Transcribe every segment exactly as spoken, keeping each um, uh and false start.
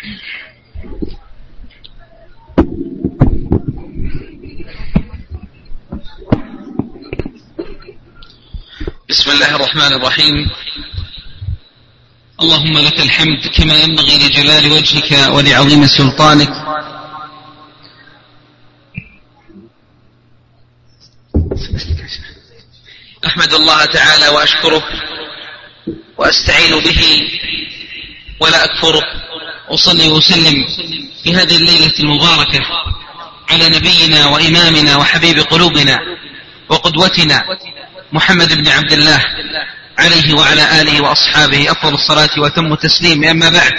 بسم الله الرحمن الرحيم. اللهم لك الحمد كما ينبغي لجلال وجهك ولعظيم سلطانك. أحمد الله تعالى وأشكره وأستعين به ولا أكفره. أصلي وسلم في هذه الليلة المباركة على نبينا وإمامنا وحبيب قلوبنا وقدوتنا محمد بن عبد الله عليه وعلى آله وأصحابه أفضل الصلاة وتم التسليم. أما بعد،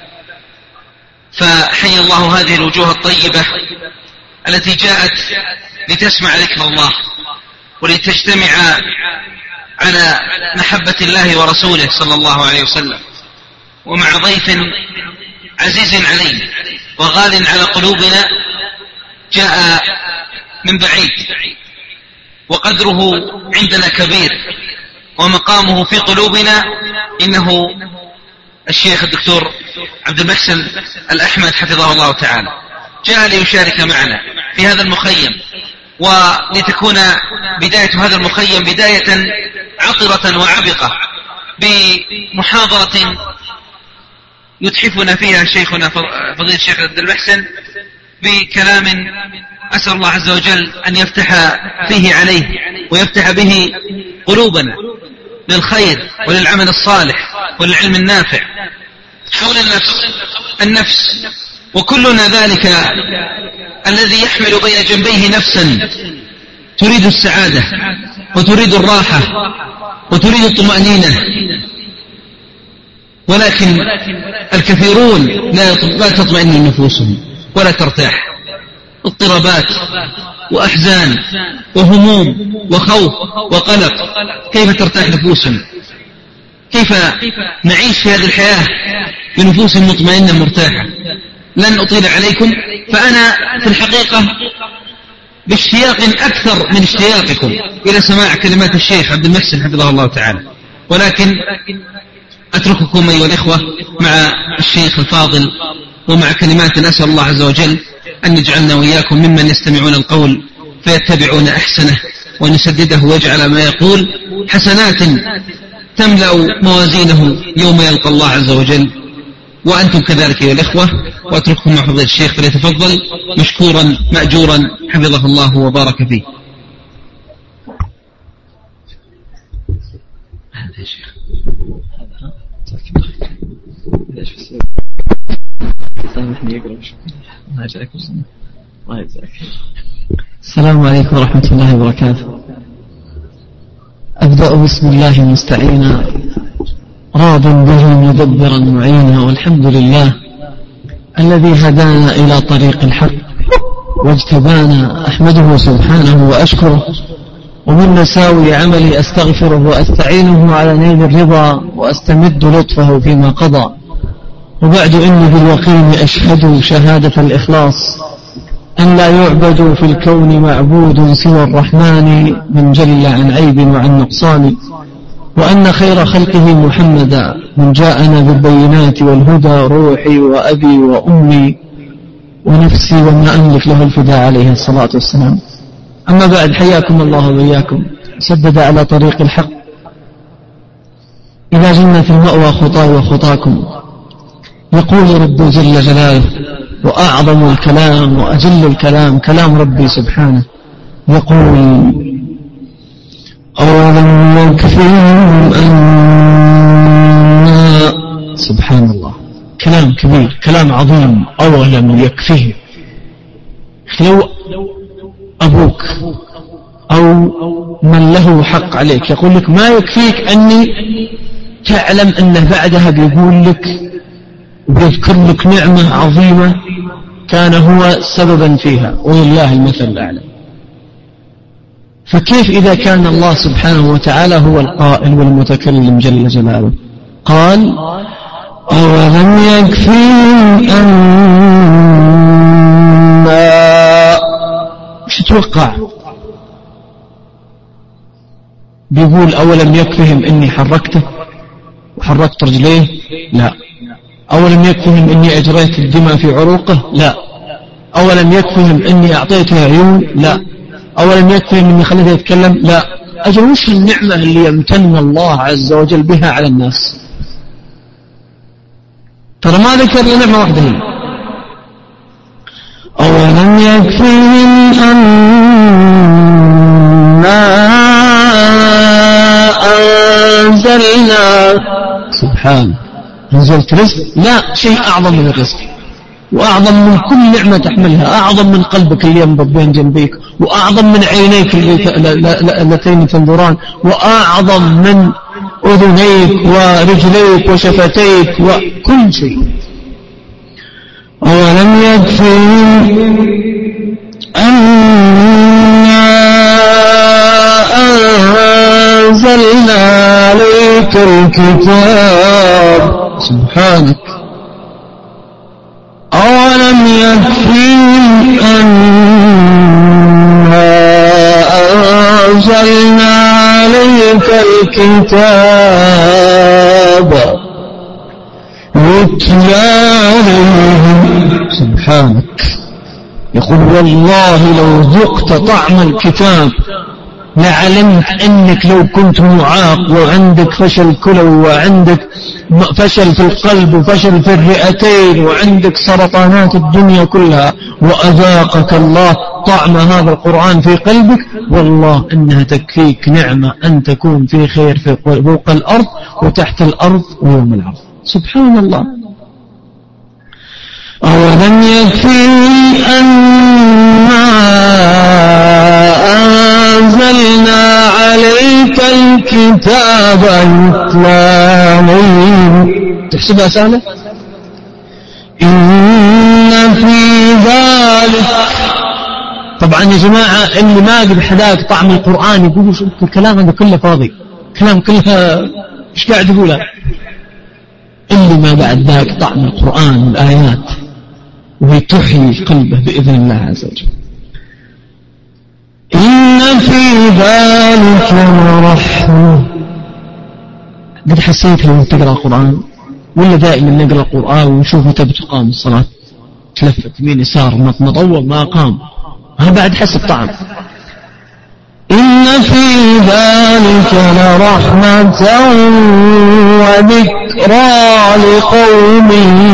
فحي الله هذه الوجوه الطيبة التي جاءت لتسمع ذكر الله ولتجتمع على محبة الله ورسوله صلى الله عليه وسلم، ومع ضيف عزيز علينا وغال على قلوبنا جاء من بعيد، وقدره عندنا كبير ومقامه في قلوبنا. إنه الشيخ الدكتور عبد المحسن الأحمد حفظه الله تعالى، جاء ليشارك معنا في هذا المخيم، ولتكون بداية هذا المخيم بداية عطرة وعبقة بمحاضرة يتحفنا فيها شيخنا فضيلة الشيخ عبد المحسن بكلام أسأل الله عز وجل أن يفتح فيه عليه ويفتح به قلوبنا للخير وللعمل الصالح وللعلم النافع حول النفس النفس وكلنا ذلك الذي يحمل بين جنبيه نفسا تريد السعادة وتريد الراحة وتريد الطمأنينة، ولكن الكثيرون لا تطمئن نفوسهم ولا ترتاح، اضطرابات وأحزان وهموم وخوف وقلق. كيف ترتاح نفوسنا؟ كيف نعيش في هذه الحياة بنفوس مطمئنة مرتاحة؟ لن أطيل عليكم، فأنا في الحقيقة باشتياق أكثر من اشتياقكم إلى سماع كلمات الشيخ عبد المحسن حفظه الله تعالى، ولكن أترككم أيها الإخوة مع الشيخ الفاضل ومع كلمات أسأل الله عز وجل أن يجعلنا وإياكم ممن يستمعون القول فيتبعون أحسنه، وأن يسدده ويجعل ما يقول حسنات تملأ موازينه يوم يلقى الله عز وجل، وأنتم كذلك يا الإخوة. وأترككم مع فضيلة الشيخ فليتفضل مشكورا مأجورا حفظه الله وبارك فيه. هذا يا شيخ السلام عليكم ورحمة الله وبركاته. أبدأ بسم الله مستعينا راض به مدبرا معينا، والحمد لله الذي هدانا إلى طريق الحق واجتبانا. أحمده سبحانه وأشكره، ومن مساوي عملي أستغفره وأستعينه على نيل الرضا، وأستمد لطفه فيما قضى. وبعد إني بالوقيم أشهد شهادة الإخلاص أن لا يعبد في الكون معبود سوى الرحمن من جل عن عيب وعن نقصان، وأن خير خلقه محمدا من جاءنا بالبينات والهدى، روحي وأبي وأمي ونفسي وما أملك له الفداء عليه الصلاة والسلام. أما بعد، حياكم الله وإياكم سدد على طريق الحق إلى جنة المأوى خطاي وخطاكم. يقول رب جل جلاله، وأعظم الكلام وأجل الكلام كلام ربي سبحانه، يقول: أولم يكفهم أن سبحان الله، كلام كبير، كلام عظيم. أولم يكفهم. لو أبوك أو من له حق عليك يقول لك ما يكفيك أني تعلم أنه بعدها بيقول لك وبيذكر لك نعمة عظيمة كان هو سببا فيها، ولله المثل الأعلى. فكيف إذا كان الله سبحانه وتعالى هو القائل والمتكلم جل جلاله؟ قال: أولم يكفيهم أنا. وش تتوقع؟ بيقول أولم يكفيهم إني حركته وحركت رجليه؟ لا، أولم يكفهم إني أجريت الدماء في عروقه؟ لا. أولم يكفهم إني أعطيته عيون؟ لا. أولم يكفهم إني خليته يتكلم؟ لا. أجل وش النعمة اللي يمتن الله عز وجل بها على الناس؟ ترى ما ذكر لي نعمة واحدة هي. أولم يكفهم أنا أنزلنا سبحان نزلت رزق؟ لا، شيء أعظم من الرزق، وأعظم من كل نعمة تحملها، أعظم من قلبك اللي ينبض بين جنبيك، وأعظم من عينيك اللتين تنظران، وأعظم من أذنيك ورجليك وشفتيك وكل شيء. أولم يكفهم أنا أنزلنا عليك الكتاب سبحانك. أولم يكفهم أنا أنزلنا عليك الكتاب يتلى عليهم سبحانك. يقول والله لو ذقت طعم الكتاب لعلمت أنك لو كنت معاق وعندك فشل كلوي وعندك فشل في القلب وفشل في الرئتين وعندك سرطانات الدنيا كلها وأذاقك الله طعم هذا القرآن في قلبك، والله إنها تكفيك نعمة أن تكون في خير في فوق الأرض وتحت الأرض ويوم العرض. سبحان الله. أولم يكفهم أنا أنزلنا عليك الكتاب يتلى عليهم. تحسبها سهلة؟ إن في ذلك. طبعا يا جماعة اللي ما قد حداك طعم القرآن يقولوا شو الكلام هذا كله فاضي، كلام كله إيش قاعد يقوله؟ اللي ما بعد ذاك طعم القرآن والآيات وتحيي قلبه بإذن الله عز وجل. إن في ذلك لرحمة. قد حسيت لما تقرأ القرآن ولا دائما نقرأ القرآن ونشوف متى بتقام الصلاة تلفت يمين يسار مطول ما قام، ها بعد حس الطعم. إن في ذلك لرحمة وذكرى لقوم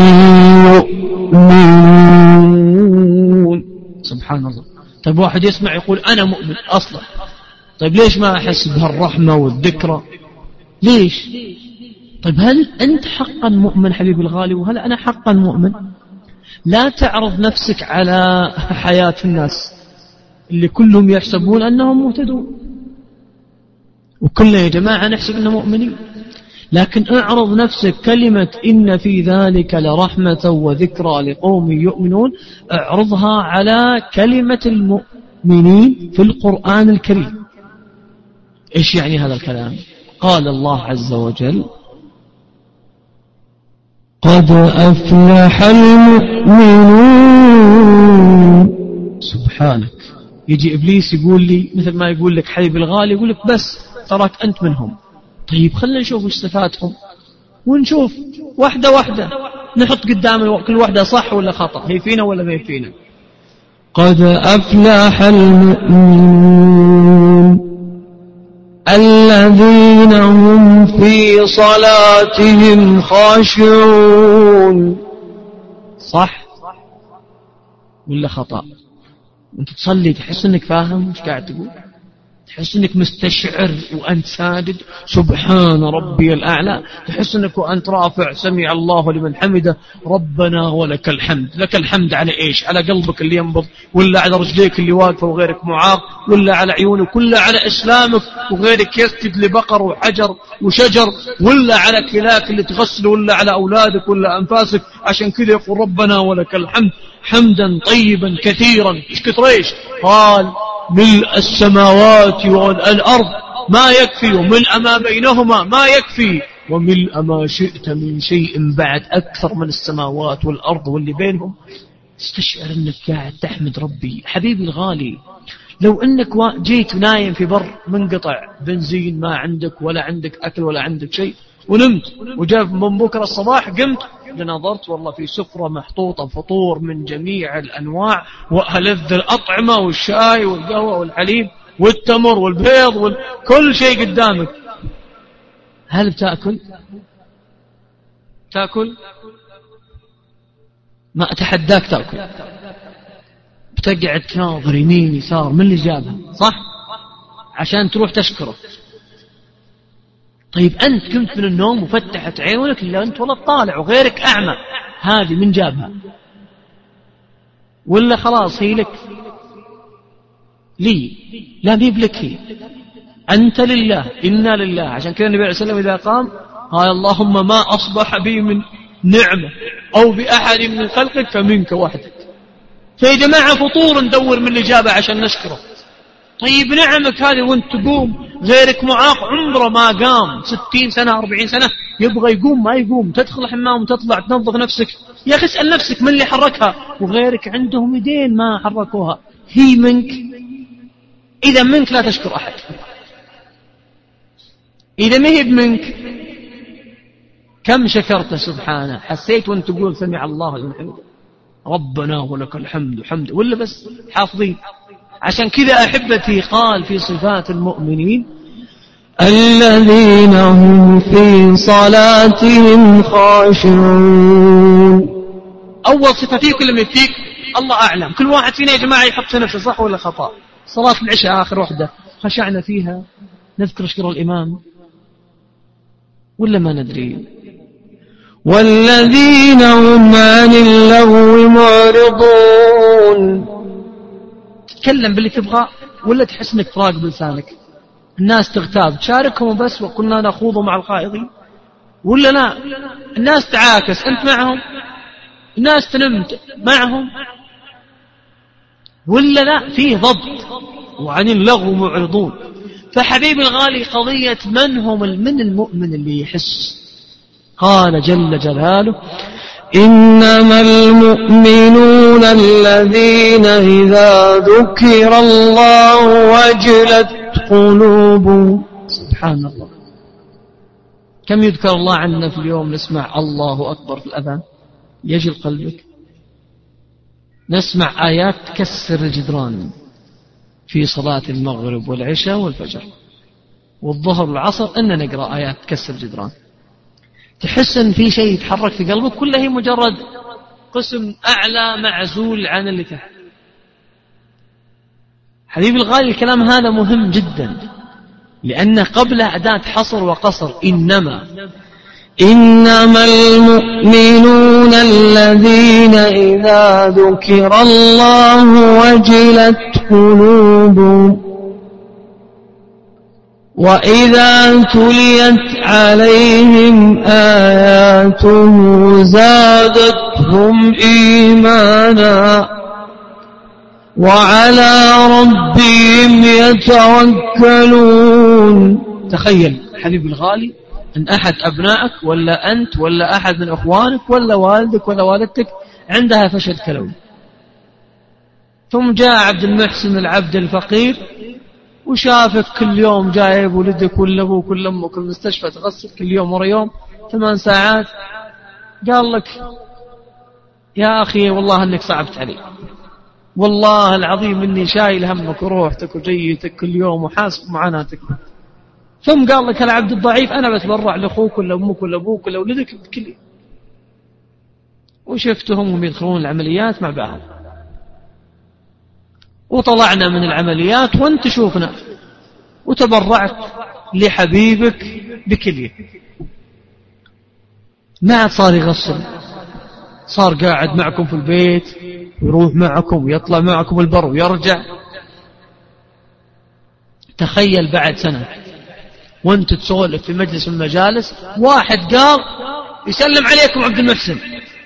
يؤمنون. سبحان الله. طيب واحد يسمع يقول أنا مؤمن أصلا، طيب ليش ما أحس بهالرحمة والذكرى؟ ليش؟ طيب هل أنت حقا مؤمن حبيبي الغالي؟ وهل أنا حقا مؤمن؟ لا تعرض نفسك على حياة الناس اللي كلهم يحسبون أنهم مهتدون وكلنا يا جماعة نحسب أنهم مؤمنين، لكن اعرض نفسك كلمة إن في ذلك لرحمة وذكرى لقوم يؤمنون، اعرضها على كلمة المؤمنين في القرآن الكريم. إيش يعني هذا الكلام؟ قال الله عز وجل قد أفلح المؤمنون. سبحانك. يجي إبليس يقول لي مثل ما يقول لك حبيبي الغالي، يقول لك بس تراك أنت منهم. طيب خلنا نشوف وش صفاتهم ونشوف واحدة واحدة نحط قدام كل واحدة صح ولا خطأ، هي فينا ولا ما هي فينا. قد أفلح المؤمنون الذين هم في صلاتهم خاشعون. صح ولا خطأ؟ وانت تصلي تحس انك فاهم وش قاعد تقول، تحس انك مستشعر وانت ساجد سبحان ربي الأعلى، تحس انك وانت رافع سمع الله لمن حمده ربنا ولك الحمد. لك الحمد على ايش؟ على قلبك اللي ينبض، ولا على رجليك اللي واقفة وغيرك معاق، ولا على عيونك، ولا على اسلامك وغيرك يسجد لبقر وحجر وشجر، ولا على كلاك اللي تغسل، ولا على اولادك ولا انفاسك. عشان كذا يقول ربنا ولك الحمد حمدا طيبا كثيرا. ايش كثر ايش؟ قال ملء السماوات والأرض ما يكفي، وملء ما بينهما ما يكفي، وملء ما شئت من شيء بعد أكثر من السماوات والأرض واللي بينهم. استشعر أنك قاعد تحمد ربي. حبيبي الغالي لو أنك جيت نايم في بر منقطع بنزين، ما عندك ولا عندك أكل ولا عندك شيء، ونمت، وجاء من بكرة الصباح قمت لنظرت والله في سفرة محطوطة فطور من جميع الأنواع وألذ الأطعمة والشاي والقهوة والحليب والتمر والبيض وكل شيء قدامك. هل بتأكل؟ تأكل؟ ما أتحداك تأكل. بتقعد تناظر يمين يسار من اللي جابها، صح؟ عشان تروح تشكره. طيب أنت كنت من النوم وفتحت عيونك إلا أنت والله طالع وغيرك أعمى، هذه من جابها؟ ولا خلاص هي لك؟ لي لا بيب لك، هي أنت لله إنا لله. عشان كذا النبي عليه الصلاة والسلام إذا قام قال اللهم ما أصبح بي من نعمة أو بأحد من خلقك فمنك وحدك. فيا جماعة فطور ندور من اللي جابه عشان نشكره. طيب نعمك هذه وانت تقوم، غيرك معاق عمره ما قام ستين سنة أربعين سنة يبغى يقوم ما يقوم، تدخل الحمام وتطلع تنظف نفسك، يا أخي اسأل نفسك من اللي حركها، وغيرك عندهم يدين ما حركوها. هي منك؟ إذا منك لا تشكر أحد. إذا ما هي منك كم شكرت سبحانه؟ حسيت وانت تقول سمع الله لمن حمده ربنا ولك الحمد حمد، ولا بس حافظين؟ عشان كذا أحبتي قال في صفات المؤمنين الذين هم في صلاتهم خاشعون. أول صفة فيك كل من فيك الله أعلم. كل واحد فينا يا جماعة يحط نفسه صح ولا خطأ. صلاة العشاء آخر وحدة خشعنا فيها نذكر شكر الإمام ولا ما ندري؟ والذين هم عن اللغو معرضون. تتكلم باللي تبغى ولا تحس انك تراقب لسانك؟ الناس تغتاب تشاركهم بس وكنا نخوض مع الخائضين، ولا لا؟ الناس تعاكس انت معهم، الناس تنم معهم، ولا لا؟ فيه ضبط. وعن اللغو معرضون. فحبيب الغالي قضية من هم من المؤمن اللي يحس. قال جل جلاله إنما المؤمنون الذين إذا ذكر الله وجلت قلوبهم. سبحان الله. كم يذكر الله عنا في اليوم نسمع الله أكبر في الأذان يجل قلبك؟ نسمع آيات تكسر الجدران في صلاة المغرب والعشاء والفجر والظهر والعصر، أن نقرأ آيات تكسر الجدران. تحس أن في شيء يتحرك في قلبك، كله هي مجرد قسم أعلى معزول عن اللي تحت. حبيبي الغالي الكلام هذا مهم جدا، لأن قبله أداة حصر وقصر. إنما إنما المؤمنون الذين إذا ذكر الله وجلت قلوبهم وإذا تليت عليهم آياته زادتهم إيمانا وعلى ربهم يتوكلون. تخيل حبيبي الغالي أن أحد أبنائك ولا أنت ولا أحد من أخوانك ولا والدك ولا والدتك عندها فشل كلوي، ثم جاء عبد المحسن العبد الفقير وشافك كل يوم جايب ولدك ولا أبوك ولا أمك المستشفى تغسل كل يوم ورا يوم ثمان ساعات، قال لك يا أخي والله أنك صعبت علي، والله العظيم إني شايل همك وروحتك وجيتك كل يوم وحاسب معاناتك. ثم قال لك العبد الضعيف أنا بتبرع لأخوك ولا أمك ولا أبوك ولا ولدك بكل. وشفتهم هم يدخلون العمليات مع بعض، وطلعنا من العمليات وانت شوفنا، وتبرعت لحبيبك بكلية. ما عاد صار يغسل، صار قاعد معكم في البيت ويروح معكم ويطلع معكم البر ويرجع. تخيل بعد سنة وانت تسولف في مجلس من المجالس واحد قال يسلم عليكم عبد المحسن،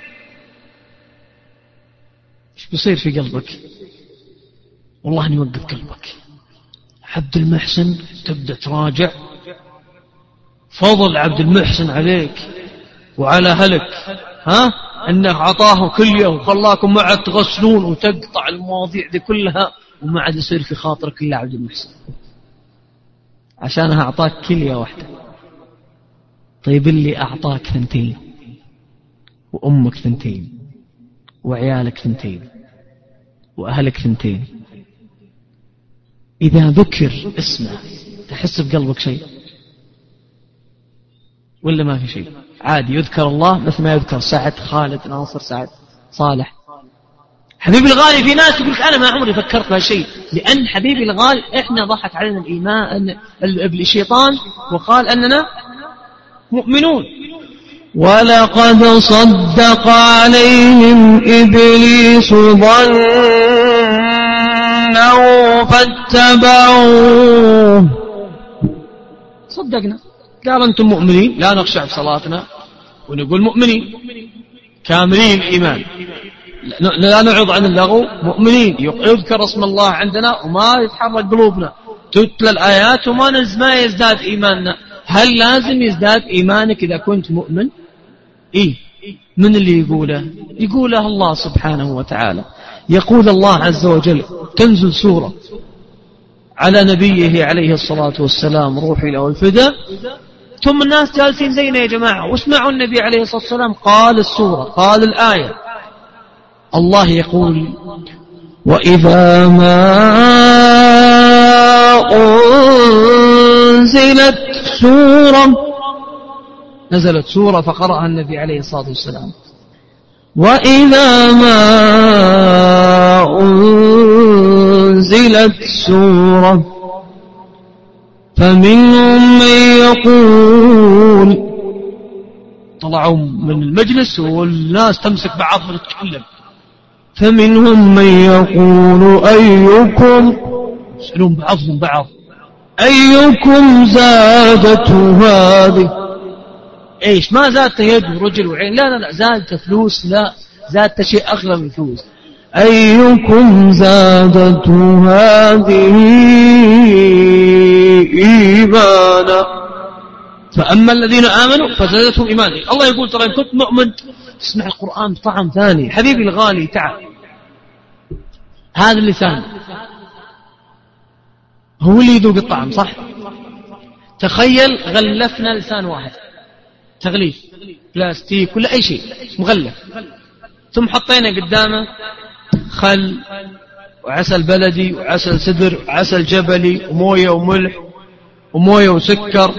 ايش بيصير في قلبك؟ والله أن يوقف قلبك. عبد المحسن تبدأ تراجع فضل عبد المحسن عليك وعلى أهلك، ها أنه عطاه كلية وخلاكم معه تغسلون وتقطع المواضيع دي كلها، وما عاد يصير في خاطرك إلا عبد المحسن عشانها أعطاك كلية واحدة. طيب اللي أعطاك ثنتين وأمك ثنتين وعيالك ثنتين وأهلك ثنتين، إذا ذكر اسمه تحس بقلبك شيء ولا ما في شيء؟ عادي يذكر الله مثل ما يذكر سعد، خالد، ناصر، سعد، صالح. حبيبي الغالي في ناس يقول أنا ما عمري فكرت بهالشيء، لأن حبيبي الغالي إحنا ضحك علينا الإيمان الشيطان وقال أننا مؤمنون. ولقد صدق عليهم إبليس ظنه فاتبعوه. صدقنا، قال أنتم مؤمنين لا نخشع في صلاتنا ونقول مؤمنين كاملين الإيمان، لا نعرض عن اللغو، مؤمنين يذكر اسم الله عندنا وما يتحرك قلوبنا، تتلى الآيات وما ما يزداد إيماننا. هل لازم يزداد إيمانك إذا كنت مؤمن؟ إيه، من اللي يقوله؟ يقوله الله سبحانه وتعالى. يقول الله عز وجل، تنزل سورة على نبيه عليه الصلاة والسلام روحي له الفداء، ثم الناس جالسين زينا يا جماعة واسمعوا النبي عليه الصلاة والسلام قال السورة قال الآية. الله يقول وإذا ما أنزلت سورة، نزلت سورة فقرأها النبي عليه الصلاة والسلام، وإذا ما أنزلت سورة فمنهم من يقول، طلعوا من المجلس والناس تمسك بعض وتتكلم، فمنهم من يقول أيكم، يسألون بعضهم بعض أيكم زادته هذه، ايش ما زادت يد ورجل وعين، لا لا لا زادت فلوس، لا زادت شيء أغلى من فلوس، أيكم زادته هذه إيمانا، فأما الذين آمنوا فزادتهم إيمانا. الله يقول ترى إن كنت مؤمن تسمع القرآن بطعم ثاني. حبيبي الغالي تعال، هذا اللسان هو اللي يذوق الطعم صح؟ تخيل غلفنا لسان واحد تغليف بلاستيك ولا أي شيء مغلف، ثم حطينا قدامه خل وعسل بلدي وعسل سدر وعسل جبلي وموية وملح وموية وسكر،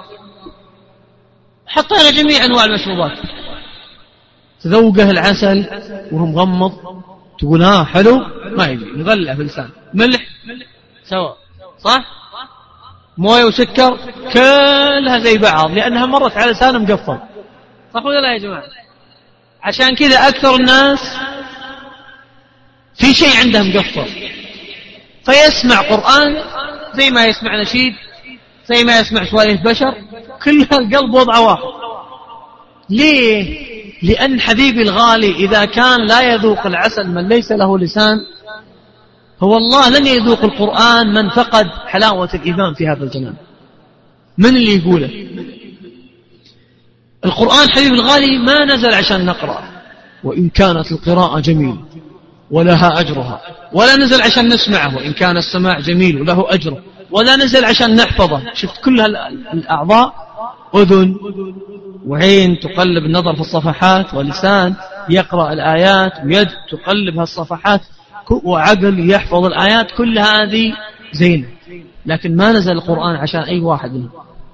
حطينا جميع أنواع المشروبات، تذوقه العسل وهو مغمض تقول ها حلو، ما يجي مغلع في اللسان، ملح سوا صح، موية وسكر كلها زي بعض لأنها مرت على لسانه مقفل، صح ولا لا يا جماعة؟ عشان كذا أكثر الناس في شيء عنده مقفل، فيسمع قرآن زي ما يسمع نشيد، زي ما يسمع سوالف بشر، كلها القلب وضع واحد. ليه؟ لأن حبيبي الغالي إذا كان لا يذوق العسل من ليس له لسان، هو الله لن يذوق القرآن من فقد حلاوة الإيمان في هذا الجنان. من اللي يقوله؟ القرآن حبيبي الغالي ما نزل عشان نقرأ، وإن كانت القراءة جميلة ولها أجرها، ولا نزل عشان نسمعه وإن كان السماع جميل وله أجره، ولا نزل عشان نحفظه. شفت كل الأعضاء، أذن وعين تقلب النظر في الصفحات، ولسان يقرأ الآيات، ويد تقلب هالصفحات، وعقل يحفظ الآيات، كل هذه زينة. لكن ما نزل القرآن عشان أي واحد منهم.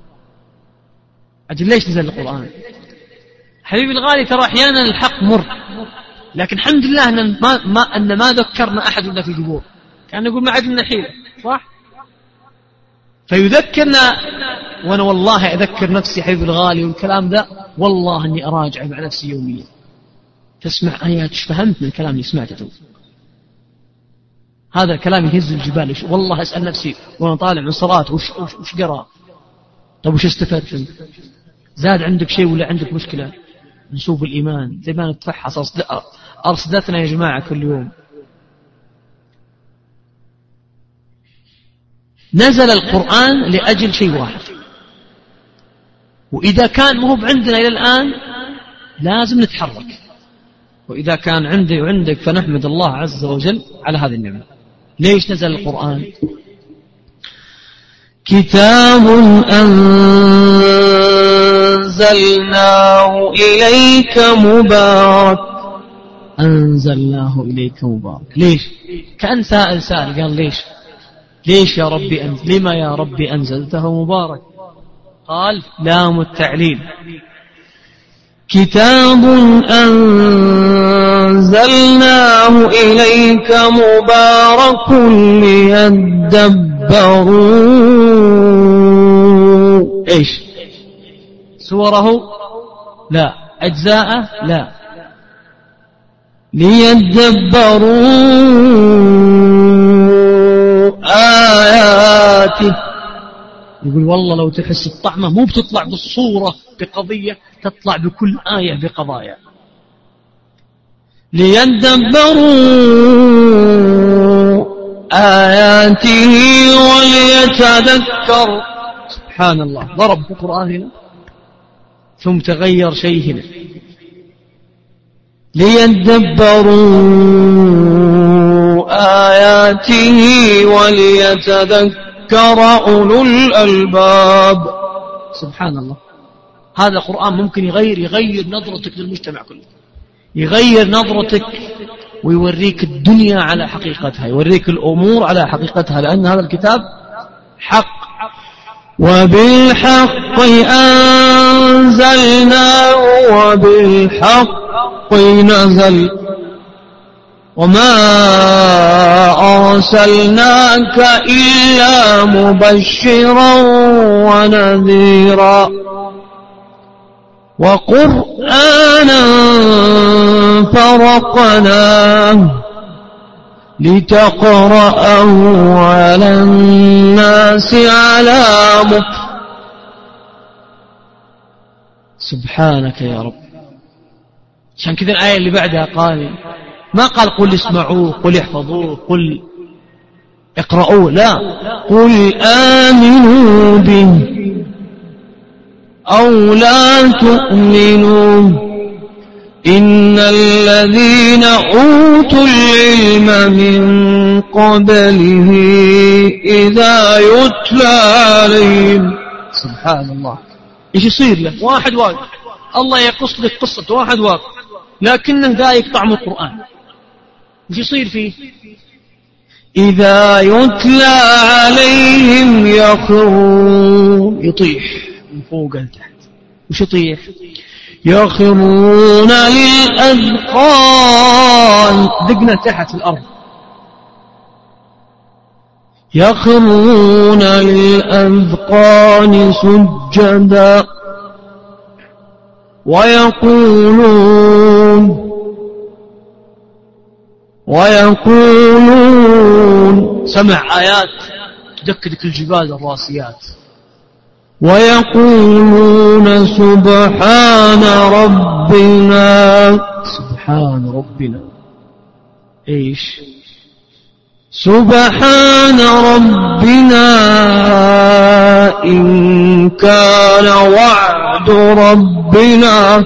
أجل ليش نزل القرآن؟ حبيبي الغالي ترى أحيانا الحق مر، لكن الحمد لله أن ما, ما, أن ما ذكرنا أحد إلا في القبور، كان نقول ما عدنا حيلة صح؟ فيذكرنا، وأنا والله أذكر نفسي حبيبي الغالي والكلام ذا والله أني أراجع مع نفسي يوميا، تسمع آيات ايش فهمت من الكلام اللي سمعته؟ هذا الكلام يهز الجبال. والله أسأل نفسي وأنا طالع من صلاة وش, وش, وش قرأ؟ طب وش استفدت انت؟ زاد عندك شيء ولا عندك مشكلة؟ نشوف الإيمان زي ما نتفحص أرصدتنا يا جماعة كل يوم. نزل القرآن لأجل شيء واحد، وإذا كان مو عندنا إلى الآن لازم نتحرك، وإذا كان عندي وعندك فنحمد الله عز وجل على هذه النعمة. ليش نزل القرآن؟ كتاب أنزلناه أنزلناه إليك مبارك. أنزلناه إليك مبارك. ليش؟ كأن سائل سائل قال ليش ليش يا ربي أنزل، لما يا ربي أنزلته مبارك؟ قال لام التعليل. كتاب أنزلناه إليك مبارك ليدبروا إيش؟ سوره؟ لا. أجزاءه؟ لا. ليدبروا آياته. يقول والله لو تحس الطعمة مو بتطلع بالصورة بقضية، تطلع بكل آية بقضايا. ليدبروا آياته وليتذكر. سبحان الله، ضرب في القرآن هنا ثم تغير شيء هنا. ليدبروا آياته وليتذكر أولو الألباب. سبحان الله، هذا القرآن ممكن يغير يغير نظرتك للمجتمع كله، يغير نظرتك ويوريك الدنيا على حقيقتها، يوريك الأمور على حقيقتها، لأن هذا الكتاب حق. وبالحق أنزلناه وبالحق نزل وما أرسلناك إلا مبشرا ونذيرا وقرآنا فرقناه لتقرأه على الناس على مكث. سبحانك يا رب. عشان كذا الآية اللي بعدها قال ما قال قل اسمعوه قل احفظوه قل اقرأوه، لا، قل آمنوا به أو لا تؤمنوا إن الذين أوتوا العلم من قبله إذا يتلى عليهم. سبحان الله، إيش يصير له؟ واحد واقف الله يقص لك قصة واحد واقف لكنه ذايق طعم القرآن، إيش يصير فيه؟ إذا يتلى عليهم يخرون، يطيح من فوق لتحت. وش يطيح؟ يخرون للأذقان، دقنا تحت الأرض. يخرون للأذقان سجدا ويقولون ويقولون سمع آيات تدكدك الجبال الراسيات. ويقولون سبحان ربنا. سبحان ربنا. إيش؟ سبحان ربنا إن كان وعد ربنا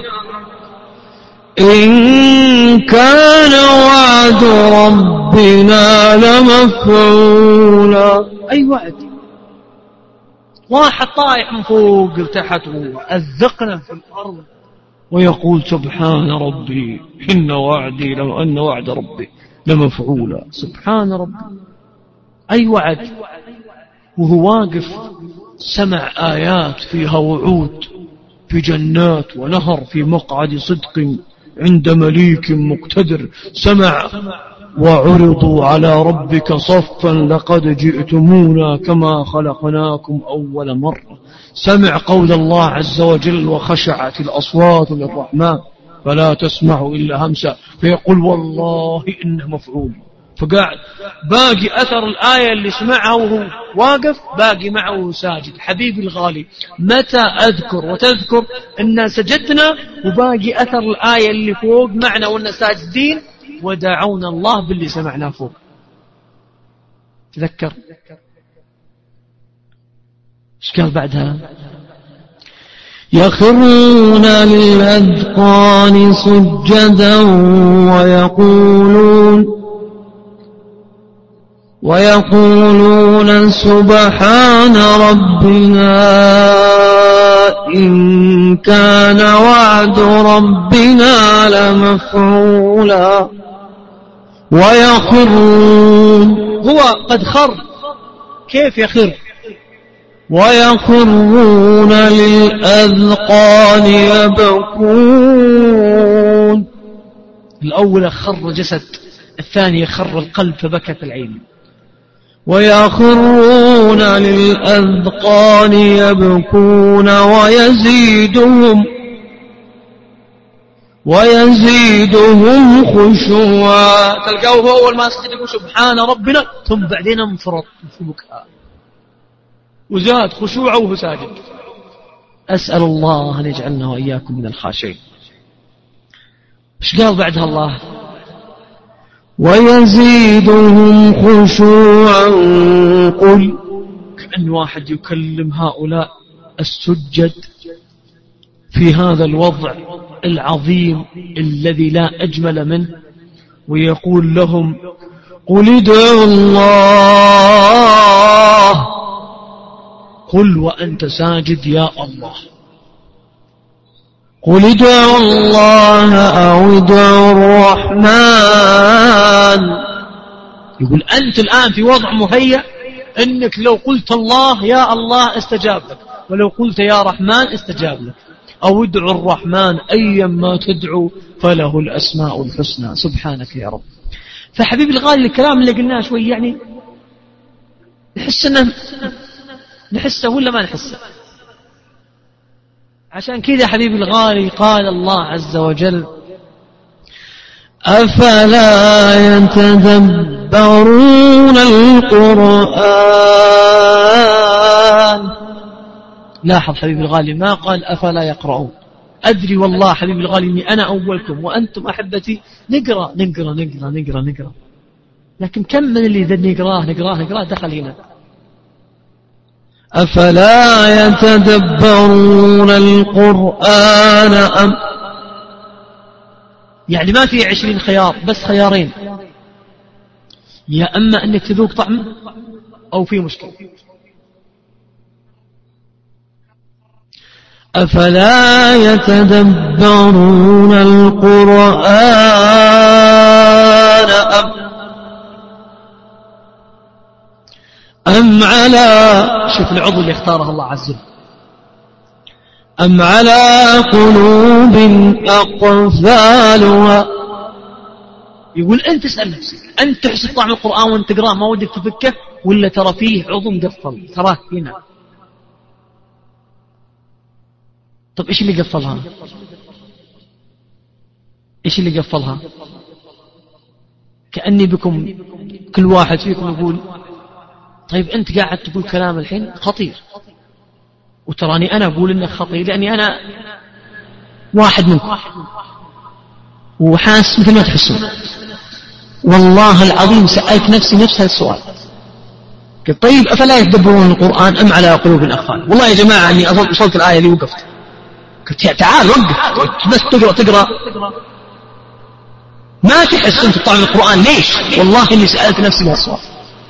إن كان وعد ربنا لمفعولا. أي وعد؟ واحد طايح من فوق لتحت وأذقنا في الأرض ويقول سبحان ربي إن وعدي لو أن وعد ربي لمفعولا. سبحان ربي، أي وعد؟ وهو واقف سمع آيات فيها وعود في جنات ونهر في مقعد صدق عند مليك مقتدر. سمع وعرضوا على ربك صفا لقد جئتمونا كما خلقناكم أول مرة. سمع قول الله عز وجل وخشعت الأصوات للرحمن فلا تسمع إلا همسا فيقول والله إنه مفعول. فقاعد باقي أثر الآية اللي سمعها وهو واقف باقي معه ساجد. حبيبي الغالي، متى أذكر وتذكر أن سجدنا وباقي أثر الآية اللي فوق معنا وأن ساجدين ودعونا الله باللي سمعناه فوق؟ تذكر ايش قال بعدها؟ يخرون للأذقان سجدا ويقولون ويقولون سبحان ربنا إن كان وعد ربنا لمفعولا ويخرون هو قد خر، كيف يخر؟ ويخرون للأذقان يبكون. الأول خر جسد، الثاني خر القلب فبكت العين. ويخرون للأذقان يبكون ويزيدهم ويزيدهم خشوعا. تلقوه أول ما سجد يقول سبحان ربنا، ثم بعدين انفرط في بكاء وزاد خشوعه وهو ساجد. أسأل الله أن يجعلنا وإياكم من الخاشعين. ايش قال بعدها الله؟ ويزيدهم خشوعا. قل كأن واحد يكلم هؤلاء السجد في هذا الوضع العظيم الذي لا أجمل منه، ويقول لهم قل ادعوا الله. قل وأنت ساجد يا الله. قل ادعوا الله أو ادعوا الرحمن. يقول أنت الآن في وضع مهيأ أنك لو قلت الله يا الله استجاب لك، ولو قلت يا رحمن استجاب لك. أو ادعوا الرحمن، أيا ما تدعو فله الأسماء الحسنى. سبحانك يا رب. فحبيبي الغالي الكلام اللي قلناه شوي يعني نحس أنه نحسه ولا ما نحسه؟ عشان كذا حبيبي الغالي قال الله عز وجل أفلا يتدبرون القرآن. لاحظ حبيبي الغالي ما قال أفلا يقرؤون. أدري والله حبيبي الغالي أني أنا أولكم وأنتم أحبتي نقرأ نقرأ نقرأ نقرأ نقرأ، لكن كم من اللي ذا نقراه نقراه نقراه دخل هنا. أفلا يتدبرون القرآن أم يعني ما في عشرين خيار، بس خيارين، يا أما أنك تذوق طعم أو في مشكلة. أفلا يتدبرون القرآن أم أم على شوف العضو اللي اختاره الله عز وجل، أم على قلوب أقفالها. يقول أنت اسأل نفسك، أنت تحس طعم القرآن وأنت تقرأه ما ودك تفكه، ولا ترى فيه عضو مقفل تراه هنا؟ طب إيش اللي قفلها؟ إيش اللي قفلها؟ كأني بكم كل واحد فيكم يقول طيب أنت قاعد تقول كلام الحين خطير، وتراني أنا أقول إنك خطير لأني أنا واحد منكم وحاس مثل ما تحسون. والله العظيم سألت نفسي نفس هذا السؤال، قلت طيب أفلا يتدبرون القرآن أم على قلوب أقفال. والله يا جماعة أني وصلت الآية اللي وقفت، قلت يا تعال وقف بس تقرأ تقرأ ما تحس أنت طعم القرآن ليش؟ والله إني سألت نفسي هذا السؤال،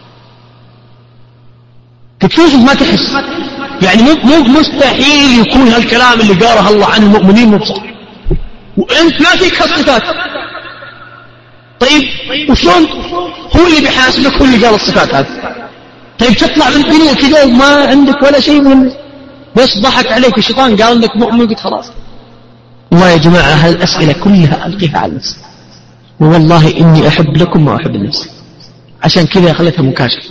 قلت كيف ما تحس؟ يعني مو مستحيل يكون هالكلام اللي قاله الله عن المؤمنين مو بصح، وأنت ما فيك هالصفات. طيب وشلون هو اللي بيحاسبك؟ هو اللي قال الصفات هذه. طيب تطلع من الدنيا كذا وما عندك ولا شيء من بس ضحك عليك الشيطان قال انك مؤمن قلت خلاص. والله يا جماعة هالأسئلة كلها ألقيها على نفسي، ووالله إني أحب لكم ما أحب لنفسي، عشان كذا خلتها مكاشفة.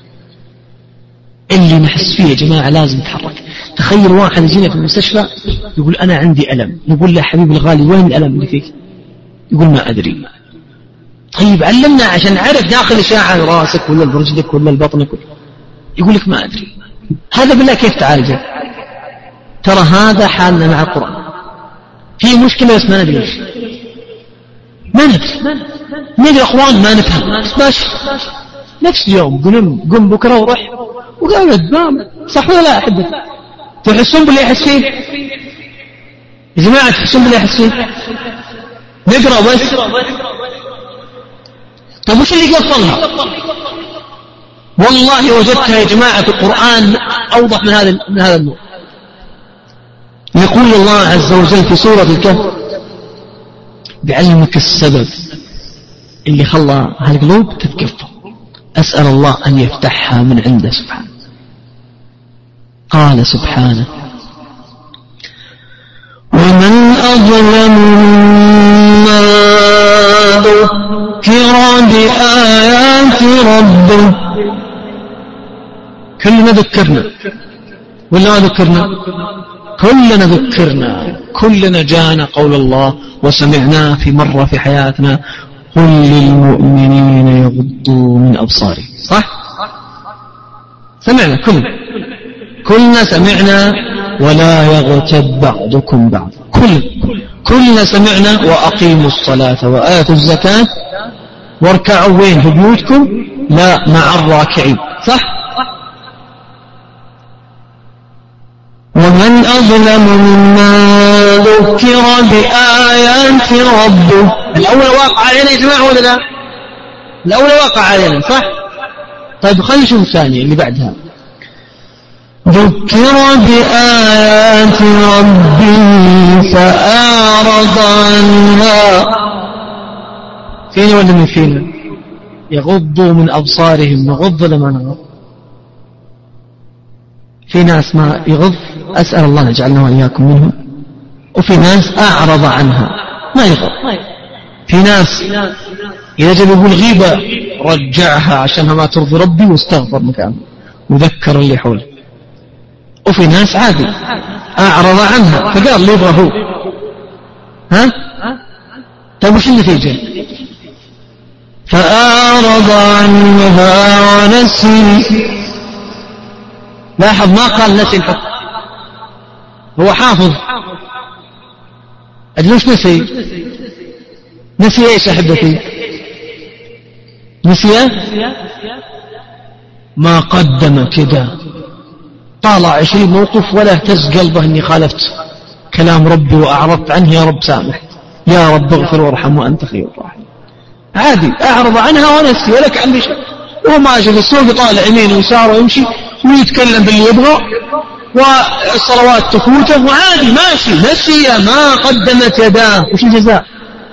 اللي نحس فيه يا جماعة لازم نتحرك. تخيل واحد يجينا في المستشفى يقول أنا عندي ألم، نقول له حبيبي الغالي وين الألم اللي فيك؟ يقول ما أدري. طيب علمنا عشان نعرف ناخذ إشاعة راسك ولا برجلك ولا البطنك، يقول لك ما أدري. هذا بالله كيف تعالجه؟ ترى هذا حالنا مع القرآن، في مشكلة بس ما ندري ليش، ما ندري ندري أخوان ما نفهم بس ماشي نفس اليوم قم قم بكرة وروح وقاعد ما صح ولا لا؟ أحبه تحسون باللي يحس فيه يا جماعة، تحسون باللي يحس فيه؟ نقرأ بس. طيب وش اللي قفلها؟ والله وجدتها يا جماعة في القرآن أوضح من هذا من هذا النور. يقول الله عز وجل في سورة الكهف بعلمك السبب اللي خلى هالقلوب تتكفر، أسأل الله أن يفتحها من عنده سبحانه. قال سبحانه: ومن أظلم مما ذكر بآيات ربه. كلنا ذكرنا ولا ما ذكرنا؟ كلنا ذكرنا، كلنا جانا قول الله وسمعناه في مرة في حياتنا: قل للمؤمنين يغضوا من أبصارهم. صح؟ سمعنا كلنا كلنا سمعنا ولا يغتب بعضكم بعض. كل كلنا سمعنا وأقيموا الصلاة وآتوا الزكاة واركعوا وين؟ في بيوتكم؟ لا، مع الراكعين. صح؟ ومن أظلم مما ذكر بآيات ربه. الأول واقع علينا يا جماعة ولا لا؟ الأول واقع علينا صح؟ طيب خلينا نشوف الثانية اللي بعدها: ذكر بآيات ربه فأعرض عنها. فينا ولا من فينا؟ يغضوا من أبصارهم. نغض لما نغض؟ في ناس ما يغض، أسأل الله يجعلنا وإياكم منهم، وفي ناس أعرض عنها ما يغض. في ناس إذا جب يقول غيبة رجعها عشانها ما ترضي ربي واستغفر مكانه وذكر اللي حوله. وفي ناس عادي أعرض عنها فقال اللي يبغى هو. ها؟ طيب وش النتيجة؟ فأعرض عنها ونسي. لاحظ ما قال نسي الحكم، هو حافظ. أجل وش نسي؟ نسي ايش أحبتي؟ نسي ما قدمت يده. طالع عشرين موقف ولا اهتز قلبه اني خالفت كلام ربي وأعرضت عنه، يا رب سامح، يا رب اغفر وارحم وأنت خير الراحمين. عادي أعرض عنها ونسي ولا كان بشيء، وهو ماشي في السوق طالع يمين ويسار ويمشي ويتكلم باللي يبغى والصلوات تفوته وعادي ماشي. نسي ما قدمت يداه. وش الجزاء؟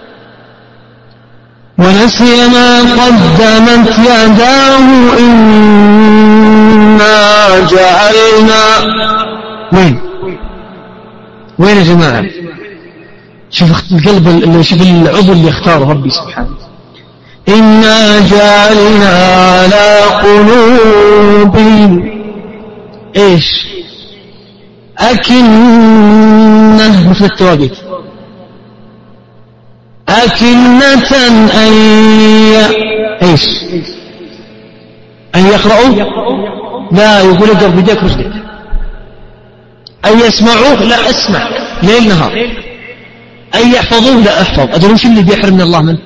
ونسي ما قدمت يداه إنا جعلنا. وين وين يا جماعة؟ شوف القلب اللي شوف العضو اللي اختاره ربي سبحانه. إنا جعلنا على قلوبهم إيش؟ أكنة، مثل التوابيت، أكنة أن ي... إيش؟ أن يقرأوا؟ لا، يقول اقرأ بيديك رجلك. أن يسمعوه؟ لا أسمع ليل نهار. أن يحفظوه؟ لا أحفظ. أدرون شو اللي بيحرمنا الله منه؟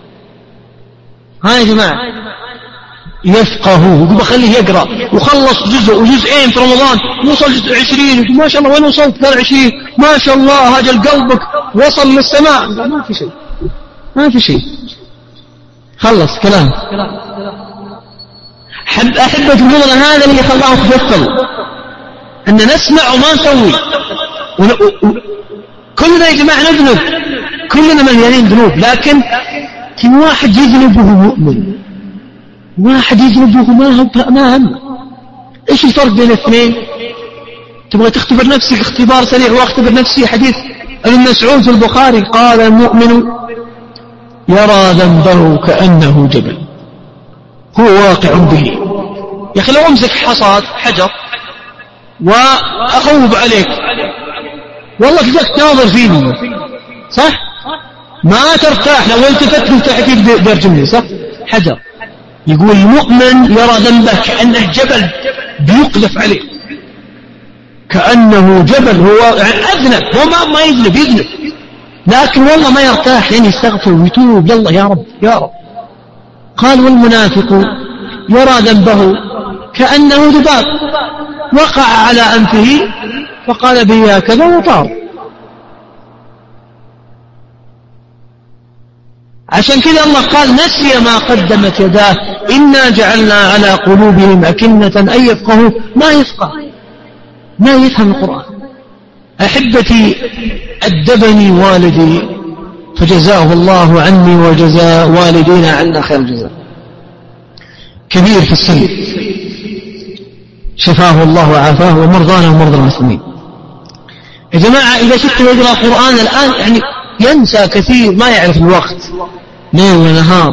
ها يا جماعة، يفقهوا. يقول بخليه يقرأ وخلص جزء وجزئين في رمضان وصل جزء عشرين. ما شاء الله وين وصلت؟ قال عشرين. ما شاء الله هاجل قلبك وصل للسماء. ما في شيء، ما في شيء، خلص كلام. حب أحبة الموضوع هذا اللي خلاه تبطل أن نسمع وما نسوي. كلنا يا جماعة نذنب، كلنا مليانين ذنوب، لكن في واحد يذنب وهو مؤمن، واحد يذنب وهو ما ما هم. ايش الفرق بين الاثنين؟ تبغى تختبر نفسك اختبار سريع واختبر نفسي. حديث ابن مسعود في البخاري قال: المؤمن يرى ذنبه كأنه جبل هو واقع به. يا أخي لو أمسك حصاد حجر وأخوب عليك والله كذاك تناظر فيه صح؟ ما ترتاح لو التفت من تحت بيرجمني صح؟ حجر. يقول المؤمن يرى ذنبه كأنه جبل بيقذف عليه، كأنه جبل. هو أذنب، هو ما, ما يذنب يذنب لكن والله ما يرتاح لين يستغفر ويتوب. يلا يا رب يا رب. قال: والمنافق يرى ذنبه كأنه ذباب وقع على أنفه فقال به هكذا وطار. عشان كذا الله قال: نسي ما قدمت يداه إنا جعلنا على قلوبهم أكنة أن يفقهوا. ما يفقه، ما يفهم القرآن. أحبتي، أدبني والدي فجزاه الله عني وجزاء والدينا عنا خير الجزاء، كبير في السن شفاه الله وعافاه ومرضانا ومرضى المسلمين. يا جماعة إذا شفت يقرأ قرآن الآن يعني ينسى كثير، ما يعرف الوقت ليل ونهار،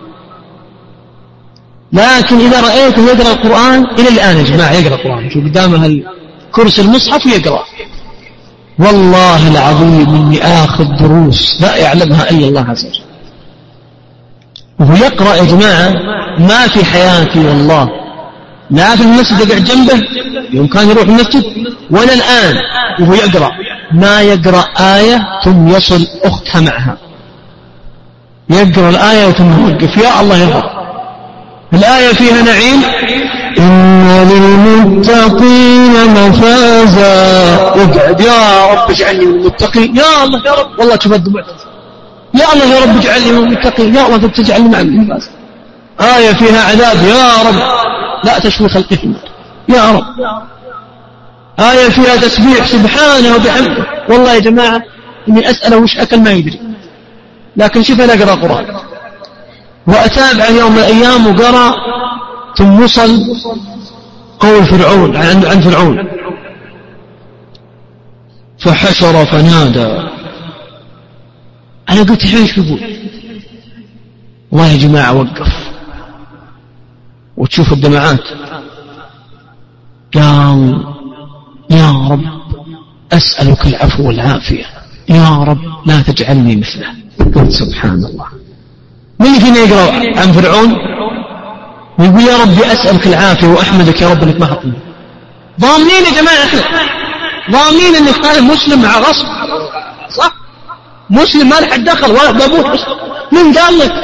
لكن إذا رأيته يقرأ القرآن إلى الآن يا جماعة يقرأ القرآن، شو قدامه الكرسي المصحف يقرأ. والله العظيم إني آخذ دروس لا يعلمها إلا الله عز وجل، وهو يقرأ يا جماعة ما في حياتي والله، لا في المسجد يقعد جنبه يوم كان يروح المسجد ولا الآن وهو يقرأ ما يقرأ آية ثم يصل أختها معها، يقرأ الآية ثم يوقف، يا الله يرضى. الآية فيها نعيم، إن للمتقين مفازا، يقعد يا رب اجعلني من المتقين، يا الله يا رب، والله شوف الدموع، يا الله يا رب اجعلني من المتقين، يا الله تجعلني مع المفازا. آية فيها عذاب، يا رب لا تشوي خلقي في النار، يا رب. آية فيها تسبيح سبحانه وبحمده، والله يا جماعة إني أسأله وش أكل ما يدري، لكن شوف أنا أقرأ قرآن وأتابع يوم من الأيام وقرأ ثم وصل قول فرعون عن عن فرعون فحشر فنادى. أنا قلت ايش بيقول؟ والله يا جماعة وقف وتشوف الدمعات، قال يا رب أسألك العفو والعافية، يا رب لا تجعلني مثله. قلت سبحان الله، من فينا يقرأ عن فرعون ويقول يا ربي أسألك العافية وأحمدك يا رب أنك ما حطني؟ ضامنين يا جماعة، احنا ضامنين أنك هذا مسلم مع غصب، صح؟ مسلم ما لحد دخل ولا بابوه، من قال لك؟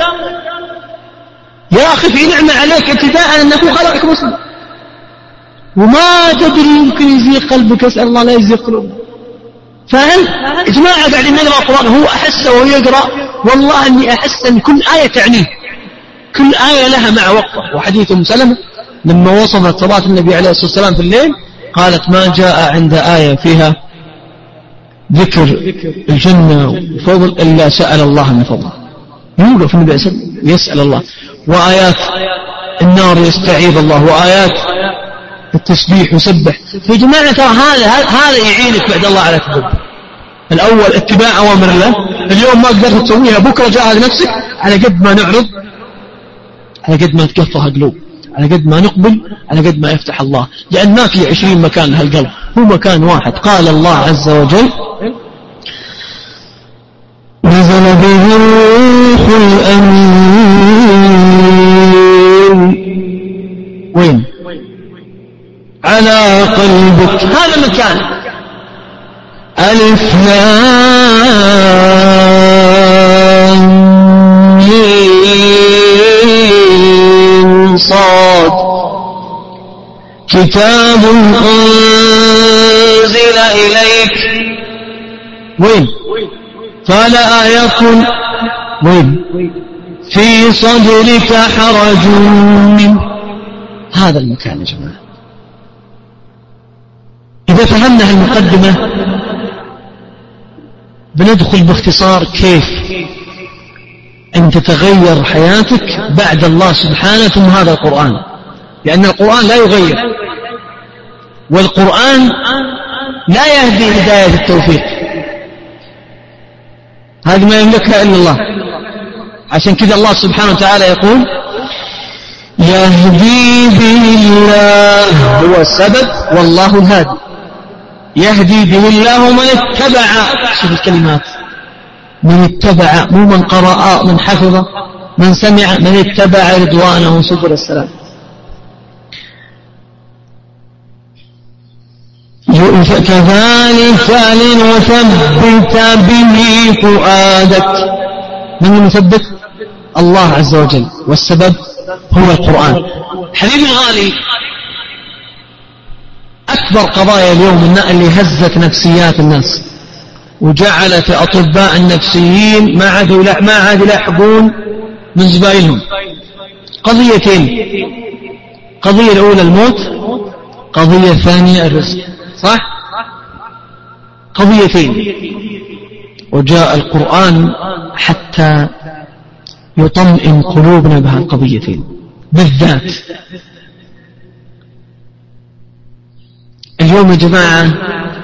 يا أخي في نعمة عليك ابتداء أنه خلقك مسلم، وما تدري يمكن يزيغ قلبك، أسأل الله لا يزيغ قلوبنا. فهل يا جماعة قاعدين نقرأ القرآن هو أحس وهو يقرأ، والله أني أحس أن كل آية تعنيه، كل آية لها مع وقفة. وحديث أم سلمة لما وصفت صلاة النبي عليه الصلاة والسلام في الليل قالت ما جاء عند آية فيها ذكر الجنة وفضل إلا سأل الله من فضله، يوقف النبي عليه الصلاة والسلام يسأل الله، وآيات النار يستعيذ الله، وآيات التسبيح وسبح. يا جماعة ترى هذا هذا يعينك بعد الله على تدبر. الأول اتباع أوامر الله، اليوم ما قدرت تسويها بكرة جاهد نفسك، على قد ما نعرض على قد ما تكفها قلوب، على قد ما نقبل على قد ما يفتح الله، لأن ما في عشرين مكان لهالقلب، هو مكان واحد. قال الله عز وجل نزل به الروح الأمين، وين؟ على قلبك، هذا مكان. ألف لام صاد كتاب أنزل إليك، وين؟ فلا يكن وين في صدرك حرج منه، هذا المكان يا جماعة. إذا فهمنا المقدمة بندخل باختصار كيف أن تتغير حياتك بعد الله سبحانه ثم هذا القرآن، لأن القرآن لا يغير، والقرآن لا يهدي هداية التوفيق، هذه ما يملكها إلا الله. عشان كذا الله سبحانه وتعالى يقول يهدي به الله، هو السبب والله الهادي، يهدي به الله من اتبع، شوف الكلمات، من اتبع، مو من قرأ، من حفظ، من سمع، من اتبع رضوانه سبل السلام. كذلك لنثبت به فؤادك، من المثبت؟ الله عز وجل، والسبب هو القرآن. حبيبي الغالي، أكبر قضايا اليوم اللي هزت نفسيات الناس وجعلت أطباء النفسيين ما عادوا ما عادوا يلاحقون من زبائنهم قضيتين، قضية الأولى الموت، قضية الثانية الرزق، صح؟ قضيتين، وجاء القرآن حتى يطمئن قلوبنا بها القضيتين بالذات. اليوم يا جماعة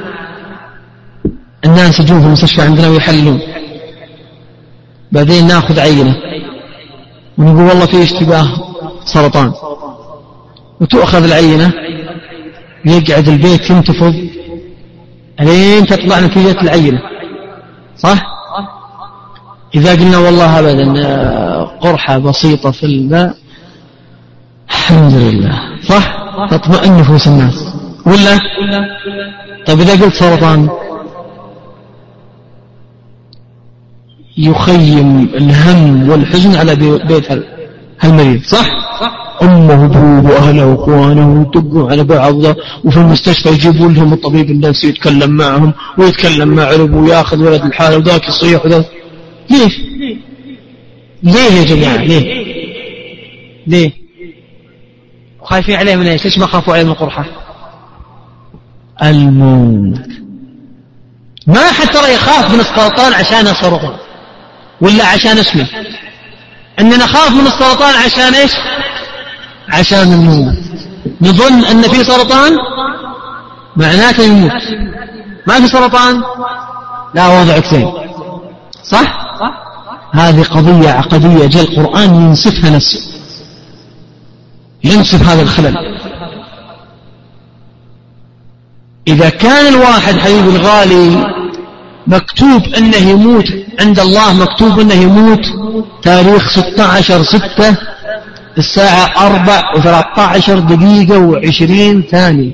الناس يجون في المستشفى عندنا ويحللون، بعدين ناخذ عينة ونقول والله في اشتباه سرطان، وتؤخذ العينة ويقعد البيت ينتفض لين تطلع نتيجة العينة، صح؟ إذا قلنا والله أبدا قرحة بسيطة في الماء الحمد لله، صح؟ تطمئن نفوس الناس، ولا؟ طيب إذا قلت سرطان يخيم الهم والحزن على بيت هالمريض، صح؟ أمه وأبوه وأهله وأخوانه يدقوا على بعض، وفي المستشفى يجيبوا لهم الطبيب النفسي يتكلم معهم ويتكلم مع عربه وياخذ ولد الحالة وذاك يصيح وذاك. ليه؟ ليه يا جماعة؟ ليه؟ ليه؟ خايفين عليه من ايش؟ ليش ما خافوا عليه من القرحة؟ الموت. ما حد ترى يخاف من السرطان عشان سرطان ولا عشان اسمه، اننا نخاف من السرطان عشان ايش؟ عشان الموت. نظن ان في سرطان معناته يموت، ما في سرطان لا وضعك زين، صح؟ هذه قضية عقدية جاء القرآن ينسفها نفسه، ينسف هذا الخلل. إذا كان الواحد حبيب الغالي مكتوب أنه يموت عند الله، مكتوب أنه يموت تاريخ ستة عشر ستة الساعة أربع وثلاثة عشر دقيقة وعشرين ثانية،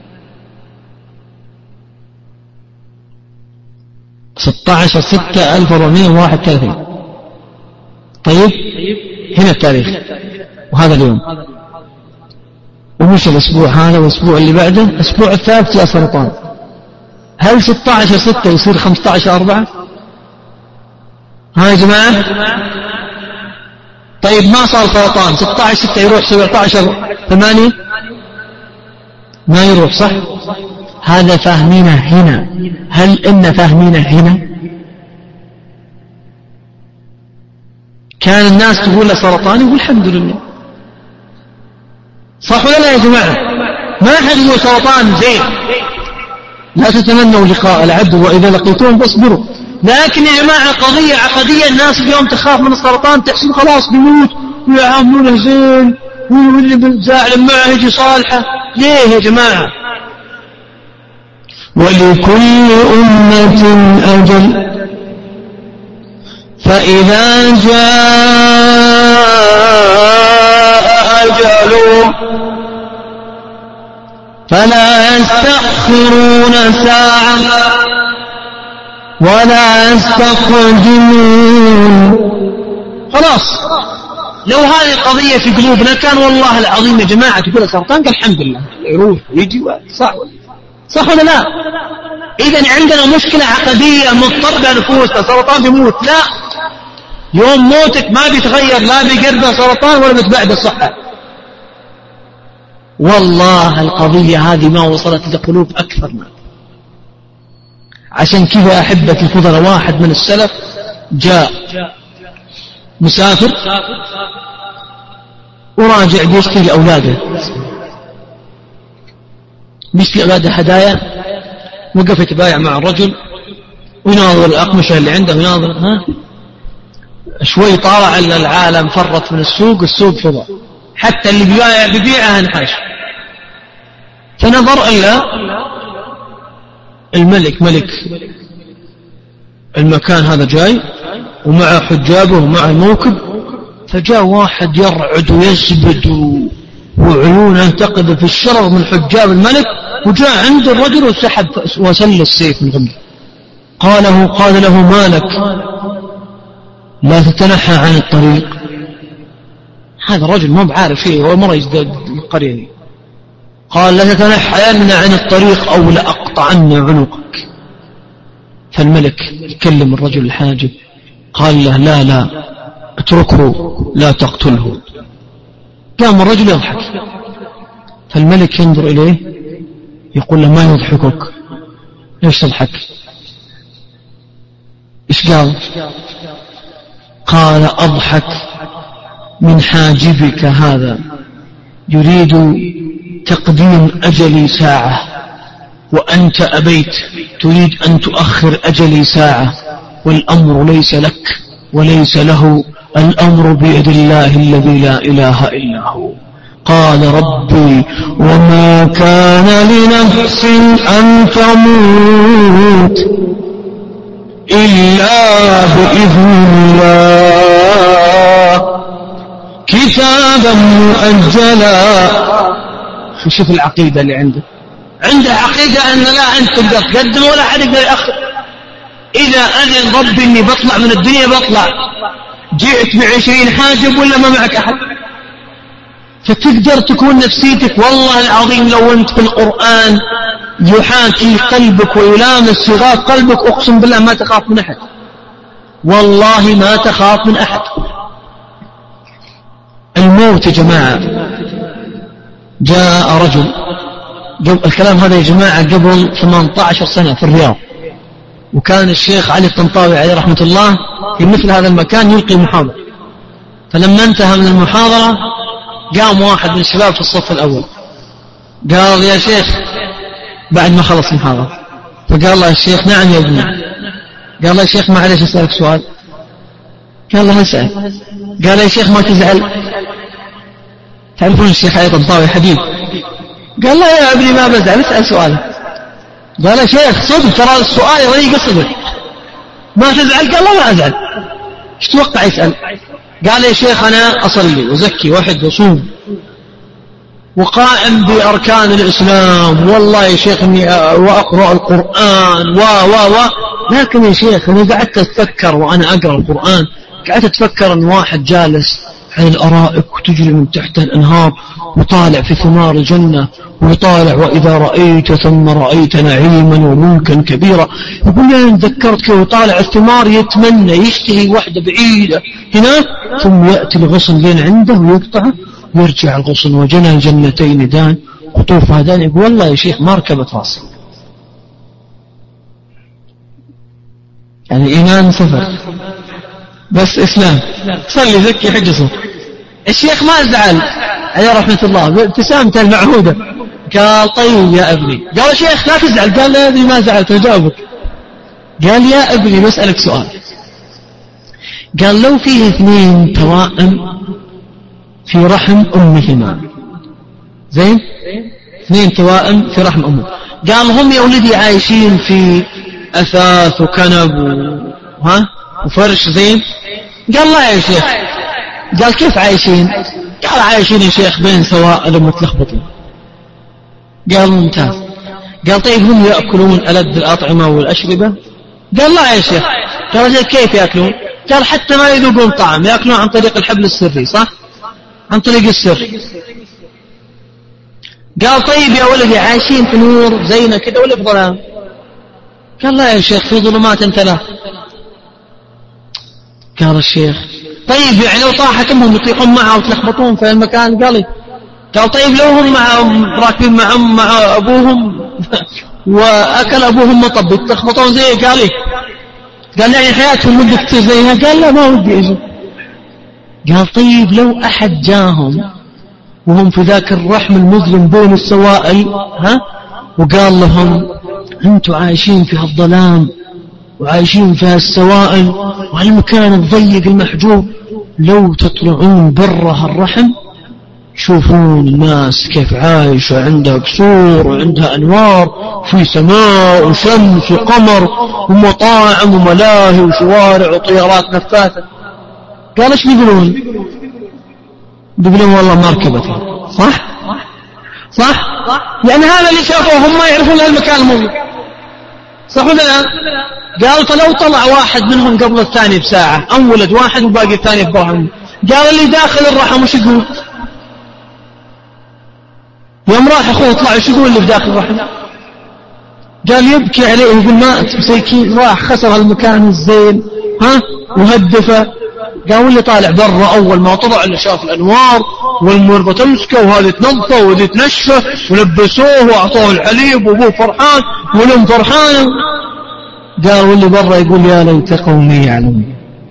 ستة عشر ستة ألف وأربعمائة وواحد وثلاثين. طيب هنا التاريخ وهذا اليوم، ومش الأسبوع هذا والأسبوع اللي بعده، الأسبوع الثالث يا سرطان. هل ستة عشر ستة يصير خمسة عشر أربعة؟ ها يا جماعة؟ طيب ما صار سرطان، ستة عشر ستة يروح سبعة عشر ثمانية؟ ما يروح، صح؟ هذا فاهمينه هنا. هل إن فاهمينه هنا؟ كان الناس تقول له سرطان يقول الحمد لله، صح ولا لا يا جماعة؟ ما أحد يقول سرطان زين، لا تتمنوا لقاء العدو وإذا لقيتوهم فاصبروا. لكن يا جماعة قضية عقدية، الناس اليوم تخاف من السرطان، تحسب خلاص بيموت ويعاملونه زين واللي بالزعل معه يجي صالحة. ليه يا جماعة؟ ولكل أمة أجل فإذا جاء أجلهم فلا يستأخرون ساعة ولا يستقدمون. خلاص لو هذه القضية في قلوبنا كان والله العظيم يا جماعة تقول سرطان قال الحمد لله يروح ويجي، صح صح ولا لا؟ إذن عندنا مشكلة عقدية مضطربة نفوسنا، سرطان بيموت. لا، يوم موتك ما بيتغير لا بقربه سرطان ولا بتبعد الصحة. والله القضية هذه ما وصلت لقلوب أكثر ما. عشان كذا أحبة الفضل، واحد من السلف جاء مسافر وراجع بيشتري لأولاده، بيشتري لأولاده هدايا، وقف يتبايع مع الرجل ويناظر الأقمشة اللي عنده ويناظر، ها شوي طالع أن العالم فرط من السوق، السوق فضى، حتى اللي بيبيع بيبيعها انحاش. فنظر إلا الملك، ملك المكان هذا جاي ومع حجابه ومع الموكب، فجاء واحد يرعد ويزبد وعيونه تقذف الشرر من حجاب الملك، وجاء عند الرجل وسحب وسل السيف من غمده. قاله قال له مالك لا تتنحى عن الطريق. هذا الرجل ما بعارف فيه، هو مرة يزداد القرية دي. قال لا تتنحين عن الطريق أو لأقطعن عنقك. فالملك يكلم الرجل الحاجب قال له لا لا اتركه لا تقتله. قام الرجل يضحك، فالملك ينظر إليه يقول له ما يضحكك، ليش تضحك؟ إيش قال؟ قال أضحك من حاجبك هذا يريد تقديم أجلي ساعة وأنت أبيت تريد أن تؤخر أجلي ساعة، والأمر ليس لك وليس له، الأمر بيد الله الذي لا إله إلا هو. قال ربي وما كان لنفس أن تموت إلا بإذن الله كتابا مؤجلا. شوف العقيدة اللي عنده، عنده عقيدة أن لا أنت تقدر تقدم ولا أحد يقدر يأخر. إذا أذن ربي أني بطلع من الدنيا بطلع، جئت بعشرين حاجب ولا ما معك أحد. فتقدر تكون نفسيتك والله العظيم لو أنت في القرآن يحاكي قلبك ويلامس صغار قلبك، أقسم بالله ما تخاف من أحد، والله ما تخاف من أحد. الموت يا جماعة، جاء رجل، الكلام هذا يا جماعة قبل ثمانية عشر سنة في الرياض، وكان الشيخ علي الطنطاوي عليه رحمة الله في مثل هذا المكان يلقي محاضرة. فلما انتهى من المحاضرة قام واحد من الشباب في الصف الأول قال يا شيخ، بعد ما خلص المحاضرة، فقال له الشيخ نعم يا ابني. قال له يا شيخ معلش أسألك سؤال. قال له اسأل. قال يا شيخ ما تزعل؟ تعرفون الشيخ علي الطنطاوي حبيب. قال لا يا ابني ما بزعل، اسأل سؤالك. قال يا شيخ صدق ترى السؤال يضيق الصدر، ما تزعل؟ قال لا ما أزعل. ايش توقع يسأل؟ قال يا شيخ أنا أصلي وزكي وحد وصوم وقائم بأركان الإسلام، والله يا شيخ إني وأقرأ القرآن و و و لكن يا شيخ أنا قعدت أتفكر وأنا أقرأ القرآن، قعدت أتفكر أن واحد جالس على الأرائك وتجري من تحت الأنهار وطالع في ثمار الجنة ويطالع وإذا رأيت ثم رأيت نعيما وملكا كبيرا. يقول لي أنا تذكرت كيف يطالع الثمار يتمنى يشتهي واحدة بعيدة هناك، ثم يأتي الغصن بين عنده ويقطعه ويرجع الغصن وجنى الجنتين دان قطوفها دان. يقول والله يا شيخ ما ركبت راسي. يعني إيمان سفر بس إسلام، صلي زكي حج صوت. الشيخ ما زعل عليه رحمة الله بابتسامته المعهودة، قال طيب يا ابني. قال يا شيخ لا تزعل. قال لا يا ابني ما زعلت وجاوبك. قال يا ابني بسألك سؤال. قال لو فيه اثنين توائم في رحم أمهما، زين اثنين توائم في رحم أمه، قال هم يا ولدي عايشين في أثاث وكنب ها وفرش زين. قال لا يا شيخ. قال كيف عايشين؟ قال عايشين يا شيخ بين سوائل متلخبطين. قال ممتاز. قال طيب هم يأكلون ألذ الأطعمة والأشربة؟ قال لا يا شيخ. قال كيف يأكلون؟ قال حتى ما يذوقون طعم، يأكلون عن طريق الحبل السري، صح؟ عن طريق السر. قال طيب يا ولدي عايشين في نور زينة كده ولا في ظلام؟ قال لا يا شيخ في ظلمات ثلاث. قال الشيخ طيب يعني لو طاحت امهم يطيحون معها وتلخبطون في المكان؟ قال قال طيب لو هم مع راكبين مع أم مع ابوهم واكل ابوهم مطب يتلخبطون زي؟ قال لي قال يعني حياتهم ودك تصير زيها؟ قال لا ما ودي اجي. قال طيب لو احد جاهم وهم في ذاك الرحم المظلم بين السوائل ها وقال لهم انتم عايشين في هالظلام وعايشين في هالسوائل وهالمكان الضيق المحجوب، لو تطلعون برا هالرحم شوفون الناس كيف عايشة، عندها قصور وعندها أنوار في سماء وشمس وقمر ومطاعم وملاهي وشوارع وطيارات نفاثة. قال ايش بيقولون؟ بيقولون والله ما ركبتها. صح؟ صح؟ لأن هذا اللي شافوه هم ما يعرفون هالمكان الموجود، صح ولا لا؟ قال فلو طلع واحد منهم قبل الثاني بساعة، أو ولد واحد وباقي الثاني برحم، قال اللي داخل الرحم وش يقول؟ يوم راح أخوه طلع وش يقول اللي في داخل الرحم؟ قال يبكي عليه يقول مات مسكين راح خسر هالمكان الزين ها وهدفه. قال واللي طالع برا أول ما طلع اللي شاف الأنوار والمربى تمسكه وهذه تنظفه وهذه تنشفه ولبسوه وأعطوه الحليب وأبوه فرحان ولم فرحان. قال واللي برا يقول يا ليت قومي يعلمون.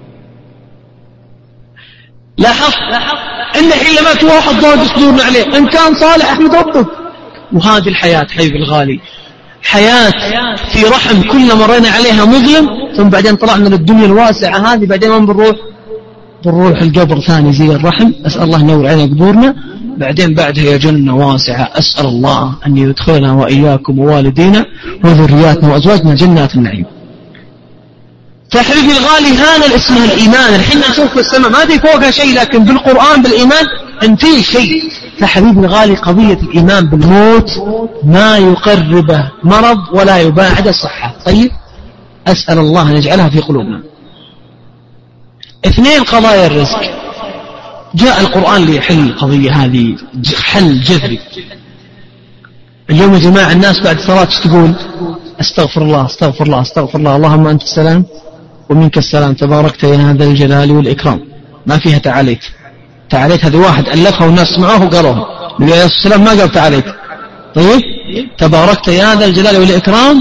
لاحظ إن حين مات واحد ضاق صدورنا عليه، إن كان صالح أحمد ربك. وهذه الحياة حبيبي الغالي، حياة في رحم كلنا مرينا عليها مظلم، ثم بعدين طلعنا للدنيا الواسعة هذه، بعدين وين بنروح؟ بنروح القبر ثاني زي الرحم. أسأل الله ينور علينا قبورنا، بعدين بعدها يا جنة واسعة. أسأل الله أن يدخلنا وإياكم ووالدينا وذرياتنا وأزواجنا جنات النعيم. فحبيبي الغالي هذا اسمه الإيمان. الحين نشوف في السماء ما دي فوقها شيء، لكن بالقرآن بالإيمان أن فيه شيء. فحبيبي الغالي قضية الإيمان بالموت ما يقربه مرض ولا يباعد الصحة. طيب أسأل الله أن يجعلها في قلوبنا. اثنين، قضايا الرزق. جاء القرآن ليحل القضية هذه حل جذري. اليوم يا جماعة الناس بعد صلاة تقول استغفر الله استغفر الله استغفر الله، اللهم أنت السلام ومنك السلام تباركت يا ذا الجلال والإكرام. ما فيها تعاليت. تعاليت هذه واحد ألفها والناس سمعوه وقالوها، النبي عليه الصلاة والسلام ما قال تعاليت. طيب تباركت يا ذا الجلال والإكرام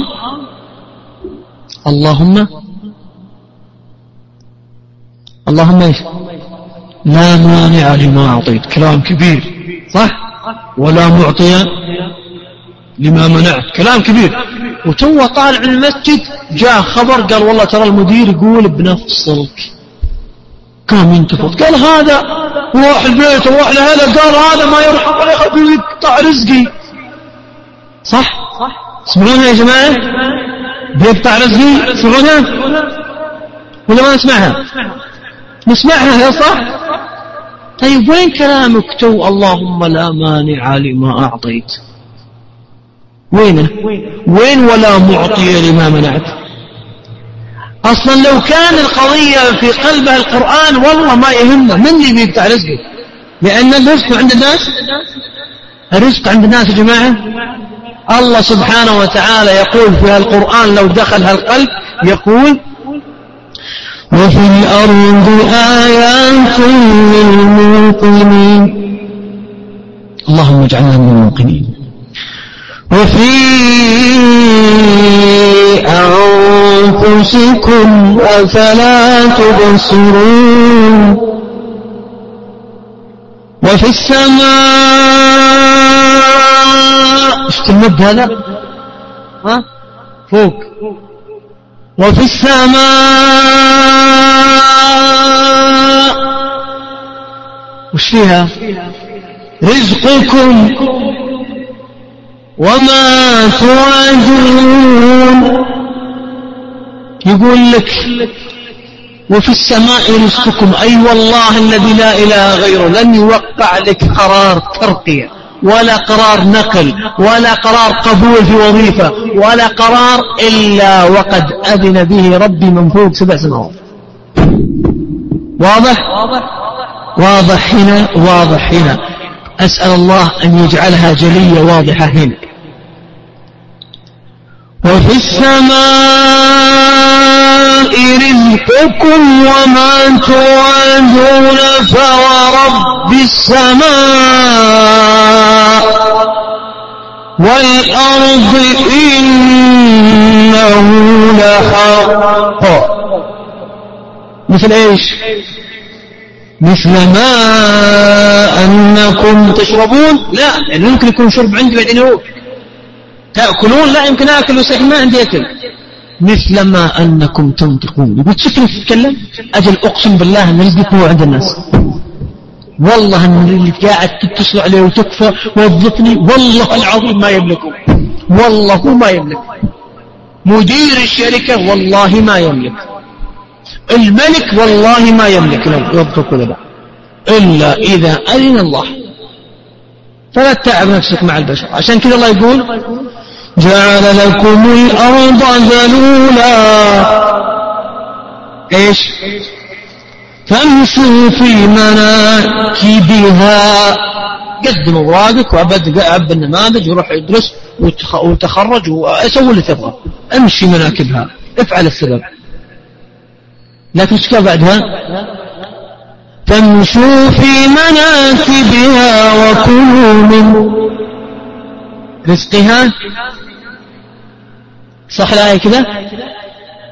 اللهم اللهم ايش؟ لا مانع لما أعطيت، كلام كبير صح؟ ولا معطي لما منعت، كلام كبير. وتو طالع من المسجد جاء خبر قال والله ترى المدير يقول بنفصلك. قام ينتفض قال هذا روح البيت وروح لهذا، قال هذا ما يرحم ولا يخاف يقطع رزقي. صح؟ تسمعونها يا جماعة؟ بيقطع رزقي تسمعونها ولا ما نسمعها؟ نسمعها يا صح؟ طيب وين كلامك تو اللهم لا مانع لما أعطيت؟ وينه؟ وين ولا معطي لما منعت؟ أصلا لو كان القضية في قلبها القرآن والله ما يهمه من اللي بيقطع رزقه، لأن الرزق عند الناس، الرزق عند الناس يا جماعة. الله سبحانه وتعالى يقول في القرآن لو دخل هالقلب يقول وفي الأرض آيات للموقنين. اللهم اجعلنا من الموقنين. وفي أنفسكم أفلا تبصرون. وفي السماء ايش تمد هذا؟ ها فوق. وفي السماء وش فيها؟ رزقكم وما توعدون. يقول لك وفي السماء رزقكم، أي والله الذي لا إله غيره لن يوقع لك قرار ترقية ولا قرار نقل ولا قرار قبول في وظيفة ولا قرار إلا وقد أذن به ربي من فوق سبع سماوات. واضح؟ واضح هنا واضح هنا. أسأل الله أن يجعلها جلية واضحة هنا. وفي السماء رزقكم وما توعدون فورب السماء والأرض إنه لحق. مثل إيش؟ مثل ما أنكم تشربون. لا يعني يمكن يكون شرب عندي بعدين يروح. تأكلون. لا يمكن أكل وسيح ما عندي أكل. مثل ما أنكم تنطقون. يقول تشوفني تتكلم أجل أقسم بالله أن رزقك هو عند الناس. والله أن اللي قاعد تتصل عليه وتكفى وظفني والله العظيم ما يملكه. والله ما يملك. مدير الشركة والله ما يملك. الملك والله ما يملك لو يضبط كذا إلا إذا أذن الله. فلا تتعب نفسك مع البشر. عشان كذا الله يقول جعل لكم الأرض ذلولا إيش فامشوا في مناكبها. قدم أوراقك وأبد أب النماذج وروح يدرس وتخرج وأسوي اللي تبغى. امشي مناكبها افعل السبب. لكن ايش قال بعدها؟ فامشوا في مناكبها وكلوا من رزقها. صح الآية كذا؟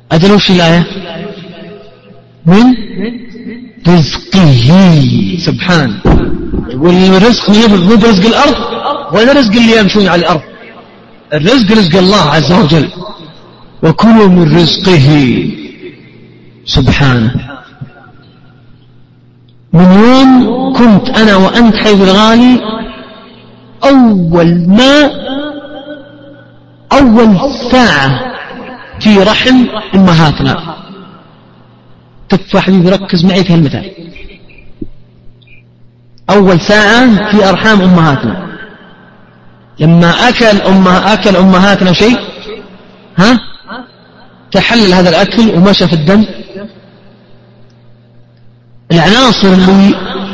أجل وش الآية؟ من رزقه سبحانه. والرزق مو برزق الأرض ولا رزق اللي يمشون على الأرض، الرزق رزق الله عز وجل. وكلوا من رزقه سبحانه. من يوم كنت أنا وأنت حبيب الغالي أول ما أول ساعة في رحم أمهاتنا، تكفى حبيبي ركز معي في هالمثال، أول ساعة في أرحام أمهاتنا لما أكل أمه أكل أمهاتنا شيء، ها تحلل هذا الأكل ومشى في الدم، العناصر اللي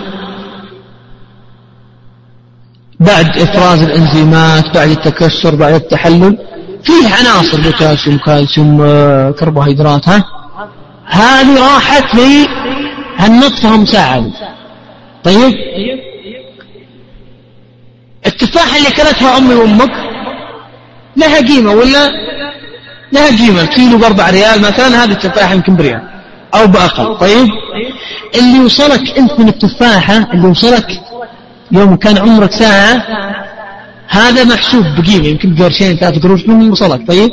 بعد إفراز الإنزيمات بعد التكسر بعد التحلل فيه عناصر بوتاسيوم كالسيوم كربوهيدرات، ها هذه راحت لي هالنطفة مساعدة. طيب التفاحة اللي كلتها أمي وأمك لها قيمة ولا لها قيمة؟ كيلو بأربع ريال مثلا، هذه التفاحة يمكن بريال أو بأقل. طيب اللي وصلك أنت من التفاحة اللي وصلك يوم كان عمرك ساعة هذا محسوب بقيمة، يمكن قرشين ثلاثة قروش من وصلك. طيب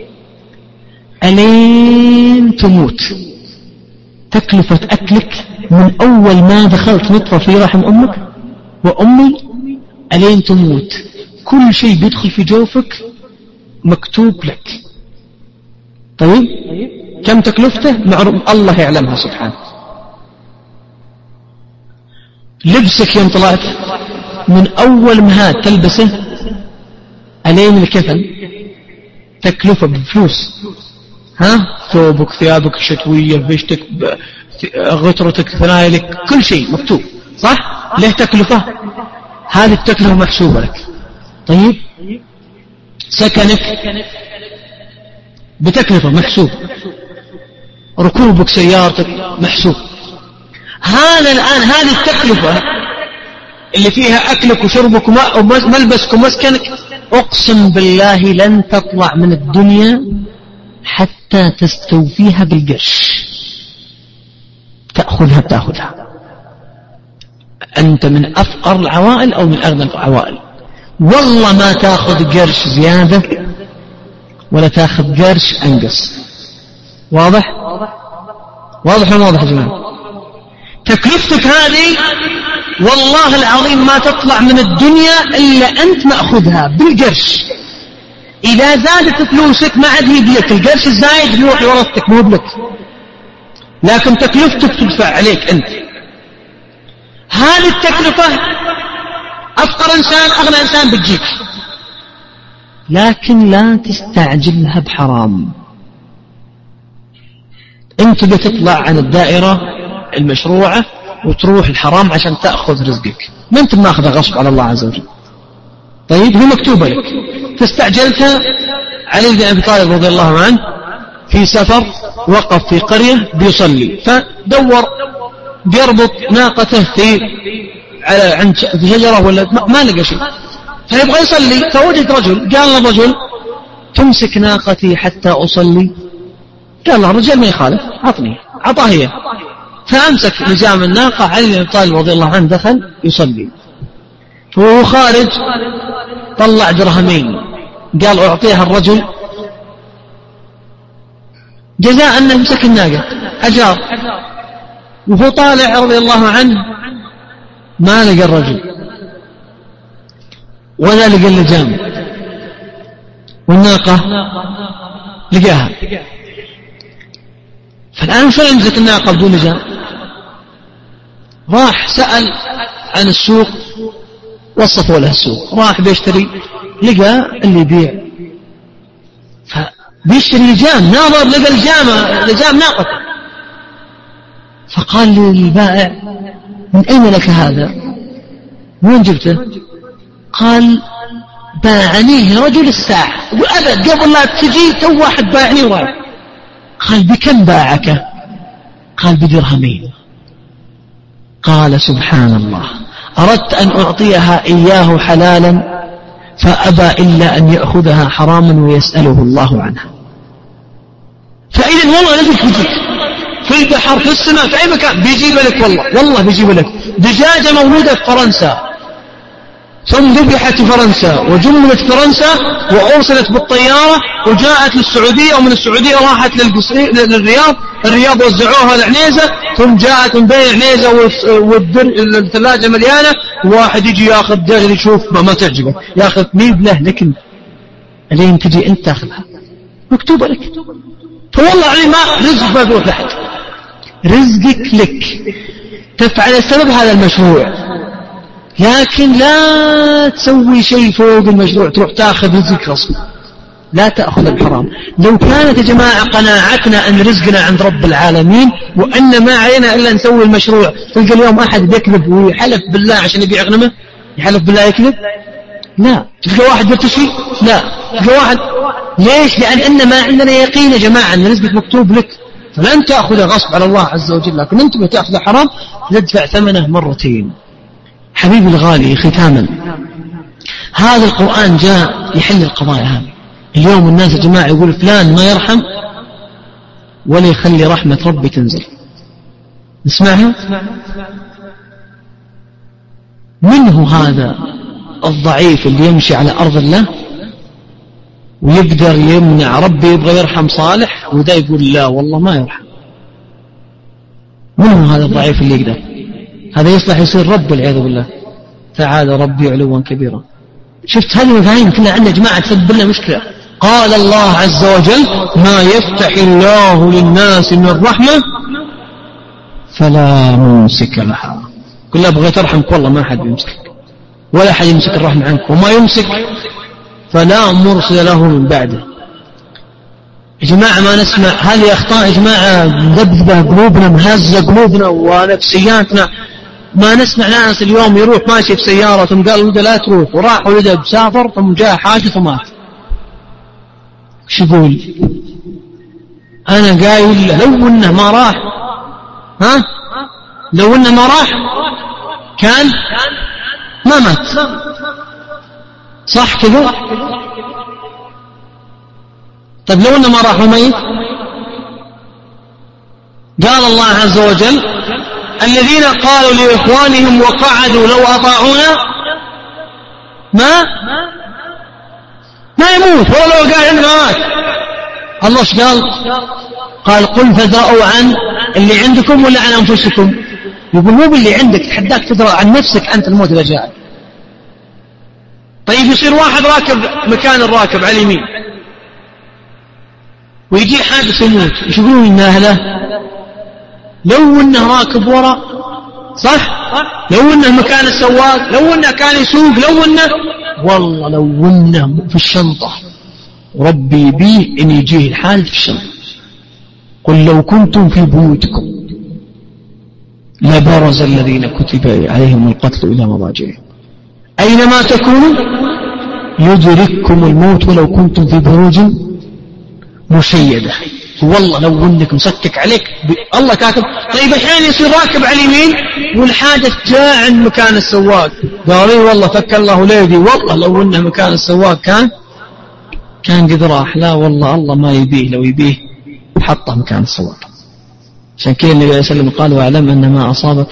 ألين تموت تكلفة أكلك من أول ما دخلت نطفة في رحم أمك وأمي ألين تموت، كل شيء بيدخل في جوفك مكتوب لك. طيب كم تكلفته؟ معروف الله يعلمها سبحانه. لبسك يوم طلعت من أول ما هاد تلبسه ألين الكفن تكلفة بفلوس، ها ثوبك ثيابك الشتوية فيشتك غترتك ثنايلك كل شيء مكتوب صح؟ له تكلفة، هذه التكلفة محسوبة لك. طيب سكنك بتكلفة محسوب، ركوبك سيارتك محسوب. هذا الآن هذه التكلفة اللي فيها أكلك وشربك وملبسك ومسكنك أقسم بالله لن تطلع من الدنيا حتى تستوفيها بالقرش، تأخذها بتأخذها. أنت من أفقر العوائل أو من أغنى العوائل، والله ما تأخذ قرش زيادة ولا تأخذ قرش أنقص. واضح؟ واضح ولا واضح يا جماعة؟ تكلفتك هذه والله العظيم ما تطلع من الدنيا إلا أنت مأخذها بالقرش. إذا زادت فلوسك ما عاد هي بلك، القرش الزايد يروح لورثتك مو بلك، لكن تكلفتك تدفع عليك أنت. هذه التكلفة أفقر إنسان أغنى إنسان بتجيك، لكن لا تستعجلها بحرام. أنت بتطلع عن الدائرة المشروعة وتروح الحرام عشان تأخذ رزقك، ما أنت ماخذها غصب على الله عز وجل. طيب هي مكتوبة لك، تستعجلتها. علي بن أبي طالب رضي الله عنه في سفر وقف في قرية بيصلي، فدور بيربط ناقته في على عند شجرة ولا ما لقى شيء، فيبغى يصلي، فوجد رجل قال له الرجل تمسك ناقتي حتى أصلي؟ قال له الرجال ما يخالف، عطني، عطاه هي. فأمسك لجام الناقة. علي بن أبي طالب رضي الله عنه دخل يصلي، وهو خارج طلع درهمين قال أعطيها الرجل جزاء أنه مسك الناقة أجار. وهو طالع رضي الله عنه ما لقى الرجل ولا لقى اللجام، والناقة لقاها. فالآن شو يمسك الناقة بدون لجام؟ راح سأل عن السوق، وصفوا له السوق، راح بيشتري لقى اللي يبيع، فبيشتري لجام، ناظر لقى الجامة لجام ناقته، فقال للبائع من أين لك هذا؟ وين جبته؟ قال باعنيه رجل الساعة. وأبد قبل لا تجي تو واحد باعني ورايح. قال بكم باعك؟ قال بدرهمين. قال سبحان الله، أردت أن أعطيها إياه حلالا فأبى إلا أن يأخذها حراما ويسأله الله عنها. فإذا والله رزقك بيجيك في البحر في السماء في أي مكان بيجيب لك، والله والله بيجيب لك. دجاجة مولودة في فرنسا ثم ذبحت في فرنسا وجملت فرنسا وأرسلت بالطيارة وجاءت للسعودية، ومن السعودية راحت للرياض، الرياض وزعوها لعنيزة، ثم جاءت من بين عنيزة والثلاجة مليانة، واحد يجي ياخذ دجاجة يشوف ما, ما تعجبه ياخذ ميب له، لكن الين تجي انت تاخذها مكتوبة لك. فوالله علي ما رزق ما بيروح لحد، رزقك لك تفعل السبب هذا المشروع، لكن لا تسوي شيء فوق المشروع تروح تاخذ رزقك غصب، لا تأخذ الحرام. لو كانت يا جماعة قناعتنا أن رزقنا عند رب العالمين وأن ما علينا إلا نسوي المشروع، تلقى اليوم أحد بيكذب ويحلف بالله عشان يبيع غنمه، يحلف بالله يكذب؟ لا. تلقى واحد يرتشي؟ لا. تلقى واحد ليش؟ لأن أن ما عندنا يقين يا جماعة أن رزقك مكتوب لك، فلن تأخذ غصب على الله عز وجل، لكن أنت بتأخذ حرام تدفع ثمنه مرتين. حبيبي الغالي ختاما، هذا القرآن جاء يحل القضايا هذه. اليوم الناس يا جماعة يقول فلان ما يرحم ولا يخلي رحمة ربي تنزل، نسمعها؟ منه هذا الضعيف اللي يمشي على أرض الله ويقدر يمنع ربي يبغى يرحم صالح، وده يقول لا والله ما يرحم. منه هذا الضعيف اللي يقدر، هذا يصلح يصير رب والعياذ بالله، تعالى ربي علوا كبيرا. شفت هذه المفاهيم كلها عندنا يا جماعة تسبب لنا مشكلة. قال الله عز وجل ما يفتح الله للناس من الرحمة فلا ممسك لها. كلها بغيت أرحمك والله ما حد يمسك ولا حد يمسك الرحمة عنك، وما يمسك فلا مرسل له من بعده. يا جماعة ما نسمع هذه أخطاء يا جماعة، مذبذبة قلوبنا، مهزة قلوبنا ونفسياتنا. ما نسمع ناس اليوم يروح ماشي في سيارة ثم قال ولده لا تروح، وراح ولده بسافر ثم جاء حادث ومات. شو يقول؟ أنا قايل لو إنه ما راح، ها لو إنه ما راح كان ما مات، صح كذا؟ طيب لو إنه ما راح وميت؟ قال الله عز وجل الذين قالوا لإخوانهم وقعدوا لو أطاعونا ما ما يموت ولا لو قال عندنا مات. الله ايش قال؟ قال قل فادرأوا عن اللي عندكم ولا عن أنفسكم؟ يقول مو باللي عندك، تحداك تدرأ عن نفسك أنت الموت إذا جاء. طيب يصير واحد راكب مكان الراكب على اليمين ويجي حادث ويموت، ايش يقولون إن أهله؟ لو إنه راكب وراء، صح؟ لو إنه مكان السواق، لو إنه كان يسوق، لو إنه والله لو إنه في الشنطة ربي بيه إن يجيه الحال في الشنطة. قل لو كنتم في بيوتكم لبرز الذين كتب عليهم القتل إلى مضاجعهم أينما تكونوا يدرككم الموت ولو كنتم في بروج مشيدة. والله لو انك مسكك عليك الله كاتب. طيب احيانا يصير راكب على اليمين والحادث جاء عند مكان السواق، قال لي والله فك الله ليدي، والله لو انه مكان السواق كان كان قد راح. لا والله الله ما يبيه، لو يبيه حطه مكان السواق. عشان كذا النبي عليه الصلاة والسلام قال واعلم ان ما اصابك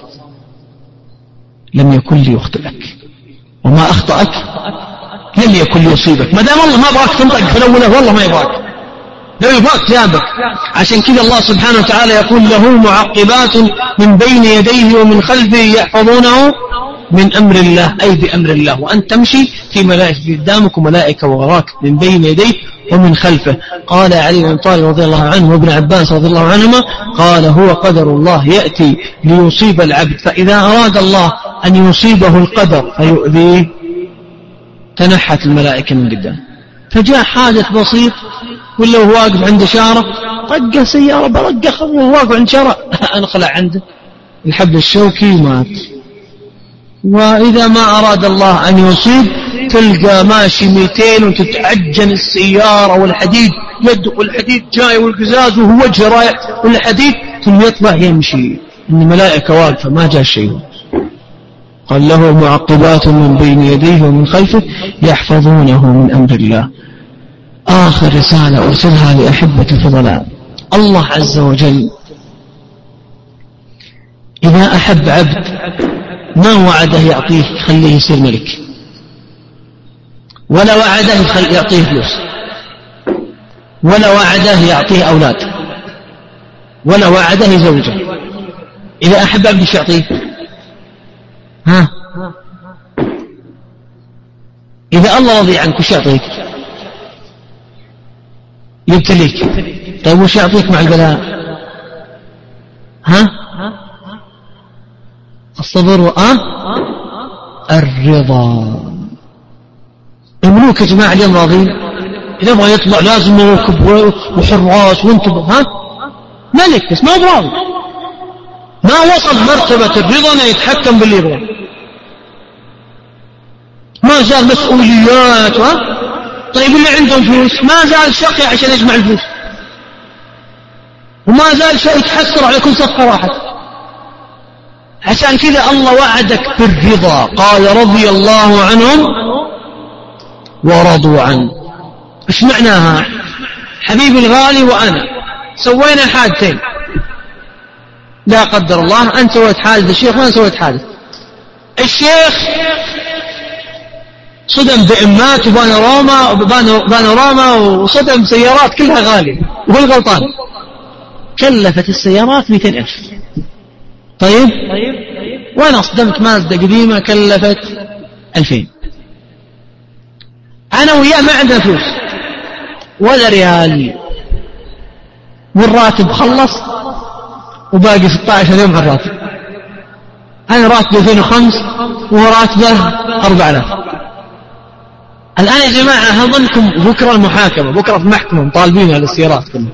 لم يكن ليخطئك وما اخطأك لم يكن ليصيبك. ما دام الله ما ابغاك تنطق فلوله والله ما يبغاك، لو يبغاك جابك. عشان كذا الله سبحانه وتعالى يقول له معقبات من بين يديه ومن خلفه يحفظونه من أمر الله، أي بأمر الله. وأن تمشي في ملائكة قدامك وملائكة وراك من بين يديه ومن خلفه. قال علي بن طالب رضي الله عنه وابن عباس رضي الله عنهما قال هو قدر الله يأتي ليصيب العبد، فإذا أراد الله أن يصيبه القدر فيؤذيه تنحت الملائكة من قدام. فجاء حادث بسيط ولا هو واقف عند شارة طقه سيارة برقه وهو واقف عند شارة انخلع عنده الحبل الشوكي ومات. وإذا ما أراد الله أن يصيب تلقى ماشي ميتين وتتعجن السيارة والحديد يدق والحديد جاي والقزاز وهو وجهه رايح والحديد ثم يطلع يمشي إن ملائكة واقفة ما جاء شيء. قال له معقبات من بين يديه ومن خلفه يحفظونه من أمر الله. آخر رسالة أرسلها لأحبة الفضلاء الله عز وجل إذا أحب عبد ما وعده يعطيه خليه يصير ملك، ولا وعده يعطيه فلوس، ولا وعده يعطيه أولاد، ولا وعده يزوجه. إذا أحب عبد ايش يعطيه؟ ها؟ إذا الله رضي عنك وش يعطيك؟ يبتليك. طيب وش يعطيك مع البلاء؟ ها؟ الصبر وآه الرضا. الملوك يا جماعة اليوم راضين؟ إذا ما يطلع لازم يركب وحراس وانتبه. ها؟ ملك بس ما هو راضي، ما وصل مرتبة الرضا أنه يتحكم باللي يبغى، ما زال مسؤوليات. ها؟ طيب اللي عندهم فلوس ما زال شقي عشان يجمع الفلوس، وما زال شيء يتحسر على كل صفقة راحت. عشان كذا الله وعدك بالرضا، قال رضي الله عنهم ورضوا عنه. ايش معناها؟ حبيبي الغالي وأنا سوينا حادثين، لا قدر الله أنت سويت حادث الشيخ وأنا سويت حادث. الشيخ صدم بإمات وبانوراما وبانوراما وصدم سيارات كلها غالية وهو الغلطان، كلفت السيارات مئتين ألف. طيب وأنا صدمت مازدا قديمة كلفت ألفين. أنا وياه ما عندنا فلوس ولا ريال، والراتب خلص وباقي ستة عشر يوم على الراتب. أنا راتب ألفين وخمسة وهو راتبه أربعة آلاف. الآن يا جماعة هظنكم بكرة المحاكمة، بكرة في المحكمة مطالبين على السيارات كلها.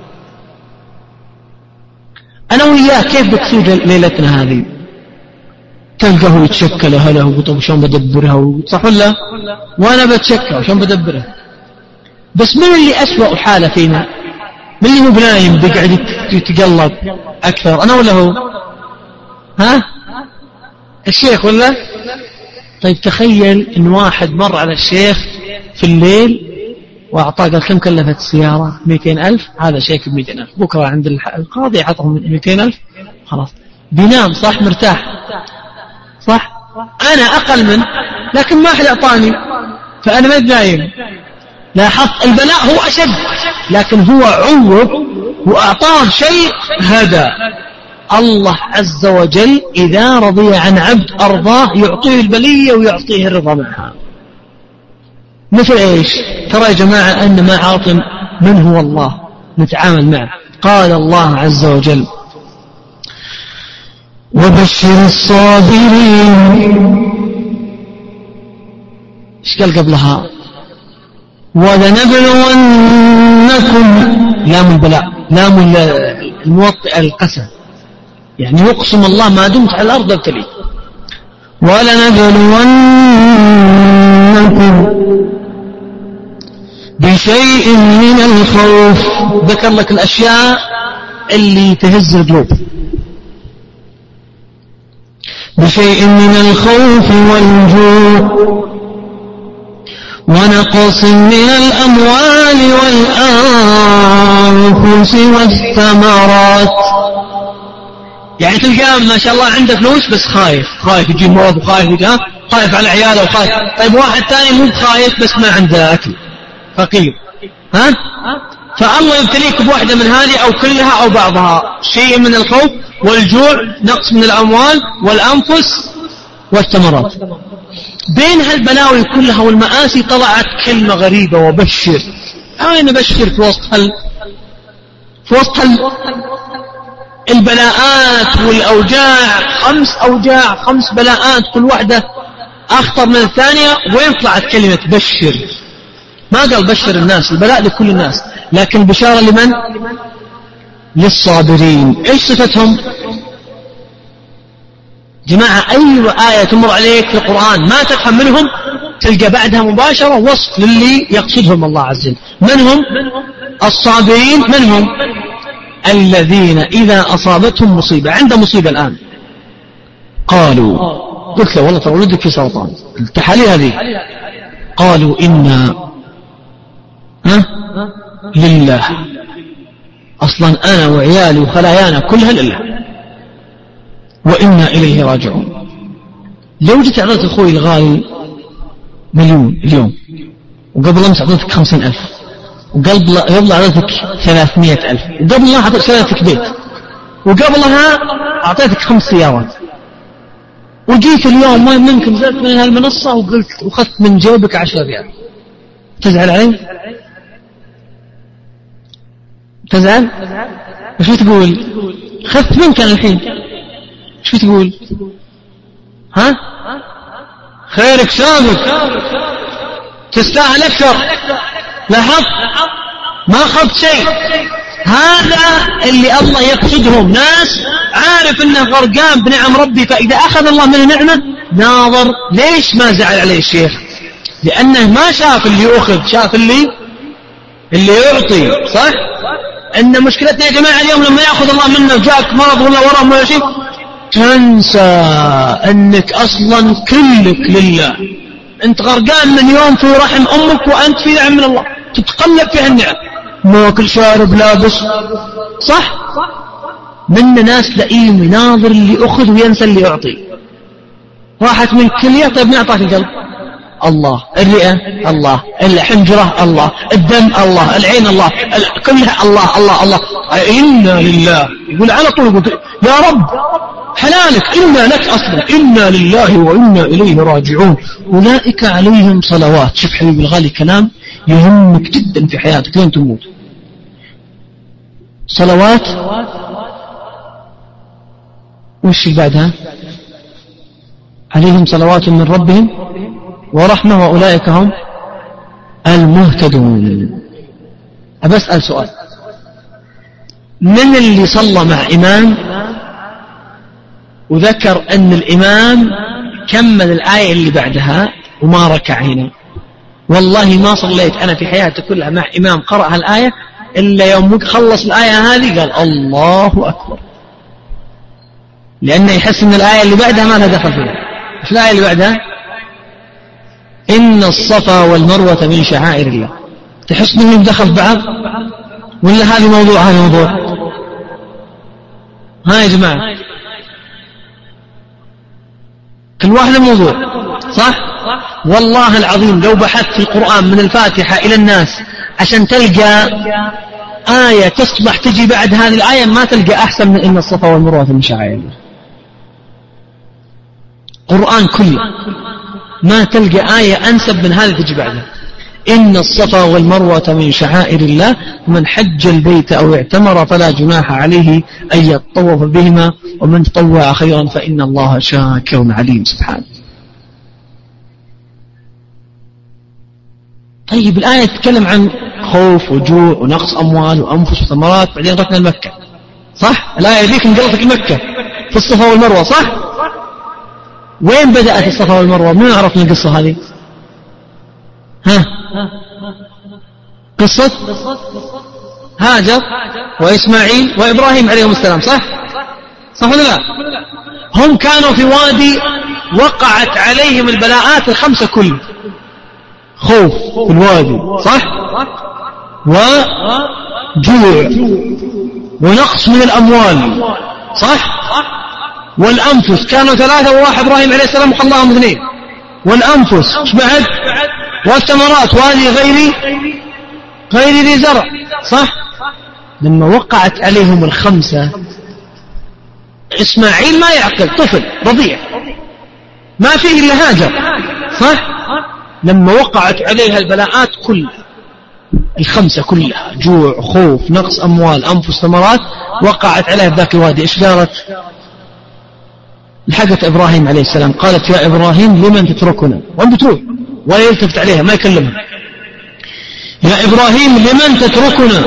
أنا وياه كيف بتسود ليلتنا هذه؟ تلقاه يتشكل هلا وطب شلون بدبرها، صح ولا؟ وأنا بتشكل وشلون بدبرها. بس من اللي أسوأ حالة فينا؟ من اللي هو بنايم بيقعد يتقلب أكثر، أنا ولا هو؟ ها؟ الشيخ ولا؟ طيب تخيل إن واحد مر على الشيخ في الليل وأعطاه قال كم كلفت السيارة؟ مئتين ألف. هذا شيك بمئتين ألف، بكرة عند القاضي عطهم مئتين ألف، خلاص بينام صح مرتاح صح. أنا أقل منه لكن ما أحد أعطاني فأنا ما نايم. لاحظت البلاء هو أشد، لكن هو عوض وأعطاه شيء هدى. الله عز وجل إذا رضي عن عبد أرضاه يعطيه البلية ويعطيه الرضا معها. مثل إيش؟ ترى يا جماعة أن ما عاطم من هو الله نتعامل معه. قال الله عز وجل وبشر الصابرين. إيش قال قبلها؟ ولنبلونكم، لام البلاء، لام الموطئ القسم، يعني يقسم الله ما دمت على الأرض ابتلي. ولنبلونكم بشيء من الخوف، ذكر لك الأشياء اللي تهز القلوب. بشيء من الخوف والجوع ونقص من الأموال والأنفس والثمرات. يعني تلقاه ما شاء الله عنده فلوس بس خايف، خايف يجي مرض وخايف يجي خايف على عياله وخايف. طيب واحد ثاني مو خايف بس ما عنده أكل، فقير، ها؟ فالله يبتليك بواحدة من هذه أو كلها أو بعضها. شيء من الخوف والجوع، نقص من الأموال والأنفس والثمرات. بين هالبلاوي كلها والمآسي طلعت كلمة غريبة وبشر. أين بشر في وسط هال في وسط هال البلاءات والأوجاع؟ خمس أوجاع، خمس بلاءات، كل واحدة أخطر من الثانية، وين طلعت كلمة بشر؟ ما قال بشر الناس، البلاء لكل الناس، لكن بشارة لمن؟ للصابرين. إيش صفتهم؟ جماعة أي آية تمر عليك في القرآن ما تفهم منهم تلقى بعدها مباشرة وصف للي يقصدهم الله عز وجل. من هم الصابرين؟ من هم؟ الذين إذا أصابتهم مصيبة، عنده مصيبة الآن، قالوا، قلت له والله ترى ولدك في سرطان، التحاليل هذه، قالوا إنا ها لله أصلا أنا وعيالي وخلايانا كلها لله وإنا إليه راجعون. لو جيت أعطيت أخوي الغالي مليون اليوم وقبل أمس أعطيتك خمسين ألف وقبل قبل أعطيتك ثلاثمائة ألف وقبلها أعطيتك شريتك بيت وقبلها أعطيتك خمس سيارات وجيت اليوم ما منكم زلت من هالمنصة وقلت وخذت من جيبك عشرة ريال، تزعل علي؟ تزعل؟ وش بتقول؟ خذت منك أنا الحين وش بتقول؟ ها؟ خيرك سابق تستاهل أكثر. لاحظت؟ ما أخذت شيء. هذا اللي الله يقصدهم، ناس عارف انه غرقان بنعم ربي، فإذا أخذ الله منه نعمة ناظر. ليش ما زعل عليه الشيخ؟ لأنه ما شاف اللي يأخذ، شاف اللي اللي يعطي. صح؟ إن مشكلتنا يا جماعة اليوم لما يأخذ الله منه وجاك مرض ولا ورم ولا شيء تنسى أنك أصلا كلك لله. أنت غرقان من يوم في رحم أمك وأنت في نعم من الله تتقلب فيها النعم، ماكل شارب لابس. صح؟ من ناس لئيم يناظر اللي أخذ وينسى اللي يعطي. راحت من كلية، طيب من أعطاك القلب؟ الله. الرئة الله، الحنجرة الله، الدم الله، العين الله، كلها الله الله الله. إنا لله. يقول على طول يقول يا رب حلالك، إنا لك أصلا، إنا لله وإنا إليه راجعون. أولئك عليهم صلوات. شوف حبيبي الغالي كلام يهمك جدا في حياتك لين تموت. صلوات وش بعدها؟ عليهم صلوات من ربهم ورحمة وأولئك هم المهتدون. أبسأل سؤال، من اللي صلى مع إمام وذكر أن الإمام كمل الآية اللي بعدها وما ركع هنا؟ والله ما صليت أنا في حياتي كلها مع إمام قرأ هالآية إلا يوم خلص الآية هذه قال الله أكبر، لأنه يحس أن الآية اللي بعدها ما لها دخل فيها. إيش الآية اللي بعدها؟ إن الصفا والمروة من شعائر الله. تحس أنهم دخل بعض ولا هذا موضوع هذا موضوع؟ ها يا جماعة كل واحد موضوع. صح؟ والله العظيم لو بحثت في القرآن من الفاتحة إلى الناس عشان تلقى آية تصبح تجي بعد هذه الآية ما تلقى أحسن من إن الصفا والمروة من شعائر الله. القرآن كله ما تلقى آية أنسب من هذه تجي بعدها. إن الصفا والمروة من شعائر الله من حج البيت أو اعتمر فلا جناح عليه أن يطوف بهما ومن تطوع خيرا فإن الله شاكر عليم. سبحانه. طيب الآية تتكلم عن خوف وجوع ونقص أموال وأنفس وثمرات، بعدين ركنا المكة. صح؟ الآية ذيك انقلت المكة في الصفا والمروة. صح؟ وين بدأت الصفا والمروة؟ من عرفنا القصة هذه؟ ها؟ قصة هاجر وإسماعيل وإبراهيم عليهم السلام. صح؟ صح ولا لا؟ هم كانوا في وادي وقعت عليهم البلاءات الخمسة كلها. خوف في الوادي. صح؟ وجوع ونقص من الأموال. صح؟ والأنفس كانوا ثلاثة وواحد إبراهيم عليه السلام وخلاهم اثنين. والأنفس ايش بعد؟ والثمرات وادي غير غير ذي زرع. صح؟ لما وقعت عليهم الخمسة إسماعيل ما يعقل، طفل رضيع ما فيه إلا هاجر. صح؟ لما وقعت عليها البلاءات كلها الخمسة كلها جوع خوف نقص أموال أنفس ثمرات وقعت عليها ذاك الوادي، إيش قالت؟ لحقت إبراهيم عليه السلام قالت يا إبراهيم لمن تتركنا؟ وأنت تروح ولا يلتفت عليها ما يكلمها. يا إبراهيم لمن تتركنا؟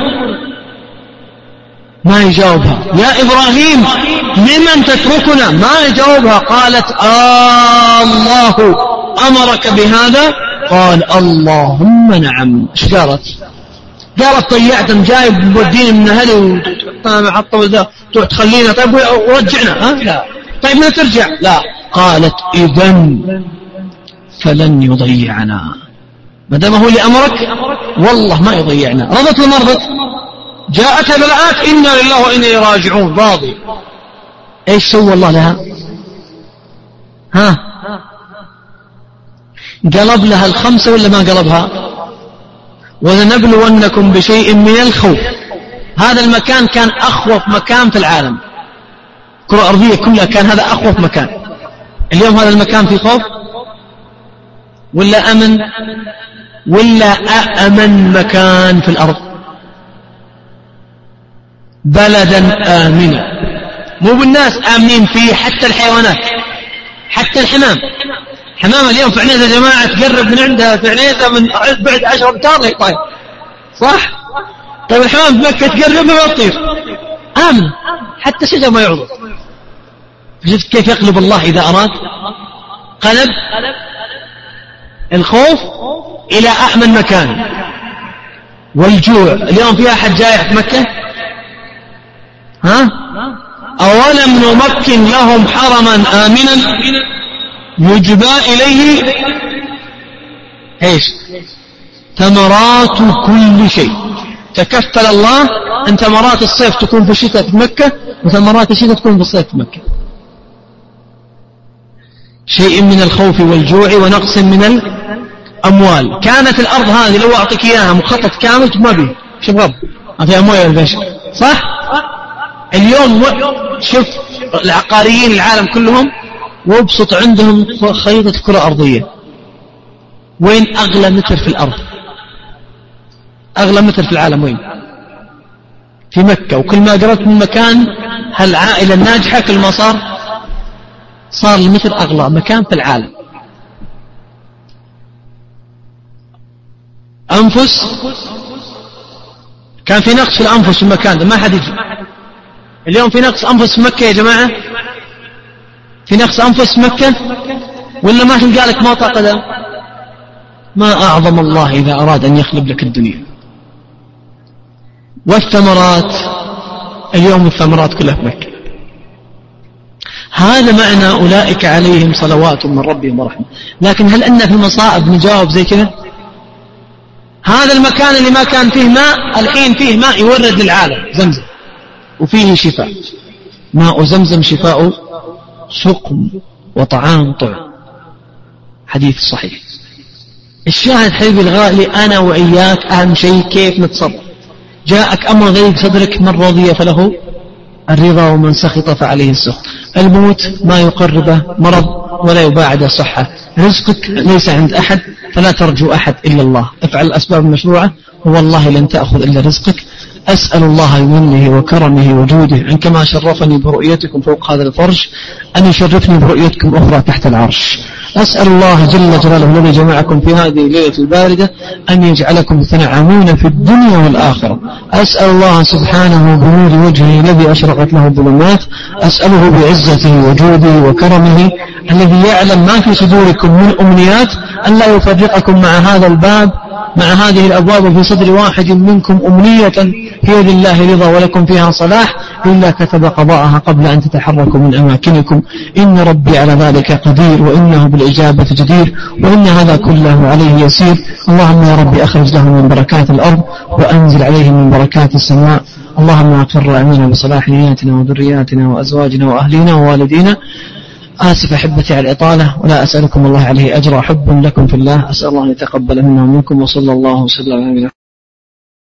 ما يجاوبها. يا إبراهيم لمن تتركنا؟ ما يجاوبها. قالت آه الله أمرك بهذا؟ قال اللهم نعم. ايش قالت؟ قالت طيعتم جايب مودين من أهلي وتحطنا مع الطول ذا تخلينا طيب ورجعنا. ها؟ لا. طيب ما ترجع؟ لا. قالت إذن فلن يضيعنا ما دام هو اللي أمرك والله ما يضيعنا. رضت ولا ما رضت؟ جاءت بلاءات إنا لله وإنا إليه راجعون راضي. إيش سوى الله لها؟ ها قلب لها الخمسة ولا ما قلبها؟ ولنبلونكم بشيء من الخوف. هذا المكان كان أخوف مكان في العالم، الكرة الأرضية كلها كان هذا أخوف مكان. اليوم هذا المكان في خوف ولا أمن؟ ولا أأمن مكان في الأرض؟ بلدا آمنا، مو بالناس آمنين فيه، حتى الحيوانات، حتى الحمام. حمام اليوم في عنيزة يا جماعة تقرب من عندها في عنيزة من بعد عشر أمتار هي طاير، صح؟ طيب الحمام في مكة تقرب ما تطير، آمن، حتى شجر ما يعض. شفت كيف يقلب الله إذا أراد؟ قلب الخوف إلى أأمن مكان. والجوع اليوم في أحد جائع في مكة؟ ها؟ أولم نمكن لهم حرما آمنا يجبى إليه إيش؟ ثمرات كل شيء. تكفل الله أن ثمرات الصيف تكون في الشتاء في مكة، وثمرات الشتاء تكون في الصيف في مكة. شيء من الخوف والجوع ونقص من الأموال. كانت الأرض هذه لو أعطيك إياها مخطط كامل ما بيه، شوف غب ما فيها مويه البشر، صح؟ اليوم شوف العقاريين العالم كلهم وابسط عندهم خريطة كرة أرضية، وين أغلى متر في الأرض؟ أغلى متر في العالم وين؟ في مكة. وكل ما قرأت من مكان هالعائلة الناجحة كل ما صار صار المتر أغلى مكان في العالم. أنفس كان في نقص في الأنفس في المكان ده ما حد يجي. اليوم في نقص أنفس في مكة يا جماعة، في نقص أنفس في مكة ولا ما تلقى لك موطأ قدم؟ ما أعظم الله إذا أراد أن يخلب لك الدنيا. والثمرات اليوم الثمرات كلها في مكة. هذا معنى أولئك عليهم صلوات من ربهم ورحمة. لكن هل أن في المصائب نجاوب زي كذا؟ هذا المكان اللي ما كان فيه ماء الحين فيه ماء يورد للعالم، زمزم، وفيه شفاء. ماء زمزم شفاء سقم وطعام طعم، حديث صحيح. الشاهد حبيبي الغالي أنا وإياك أهم شيء كيف نتصرف. جاءك أمر ضيق صدرك، من رضي فله الرضا ومن سخط فعليه السخط. الموت ما يقربه مرض ولا يباعده صحة. رزقك ليس عند أحد فلا ترجو أحد إلا الله. افعل الأسباب المشروعة والله لن تأخذ إلا رزقك. أسأل الله بمنه وكرمه وجوده أن كما شرفني برؤيتكم فوق هذا الفرش أن يشرفني برؤيتكم أخرى تحت العرش. أسأل الله جل جلاله الذي جمعكم في هذه الليلة الباردة أن يجعلكم تنعمون في الدنيا والآخرة. أسأل الله سبحانه بنور وجهه الذي أشرقت له الظلمات، أسأله بعزته وجوده وكرمه الذي يعلم ما في صدوركم من أمنيات أن لا يفرقكم مع هذا الباب، مع هذه الأبواب في صدر واحد منكم أمنية هي لله رضا ولكم فيها صلاح إلا كتب قضاءها قبل أن تتحركوا من أماكنكم. إن ربي على ذلك قدير وإنه بالإجابة جدير وإن هذا كله عليه يسير. اللهم يا ربي أخرج له من بركات الأرض وأنزل عليه من بركات السماء. اللهم أقر أمينا بصلاح نياتنا وذرياتنا وأزواجنا وأهلنا ووالدينا. آسف أحبتي على الإطالة ولا أسألكم الله عليه أجر، حب لكم في الله. أسأل الله أن يتقبل منا ومنكم، وصلى الله وسلم على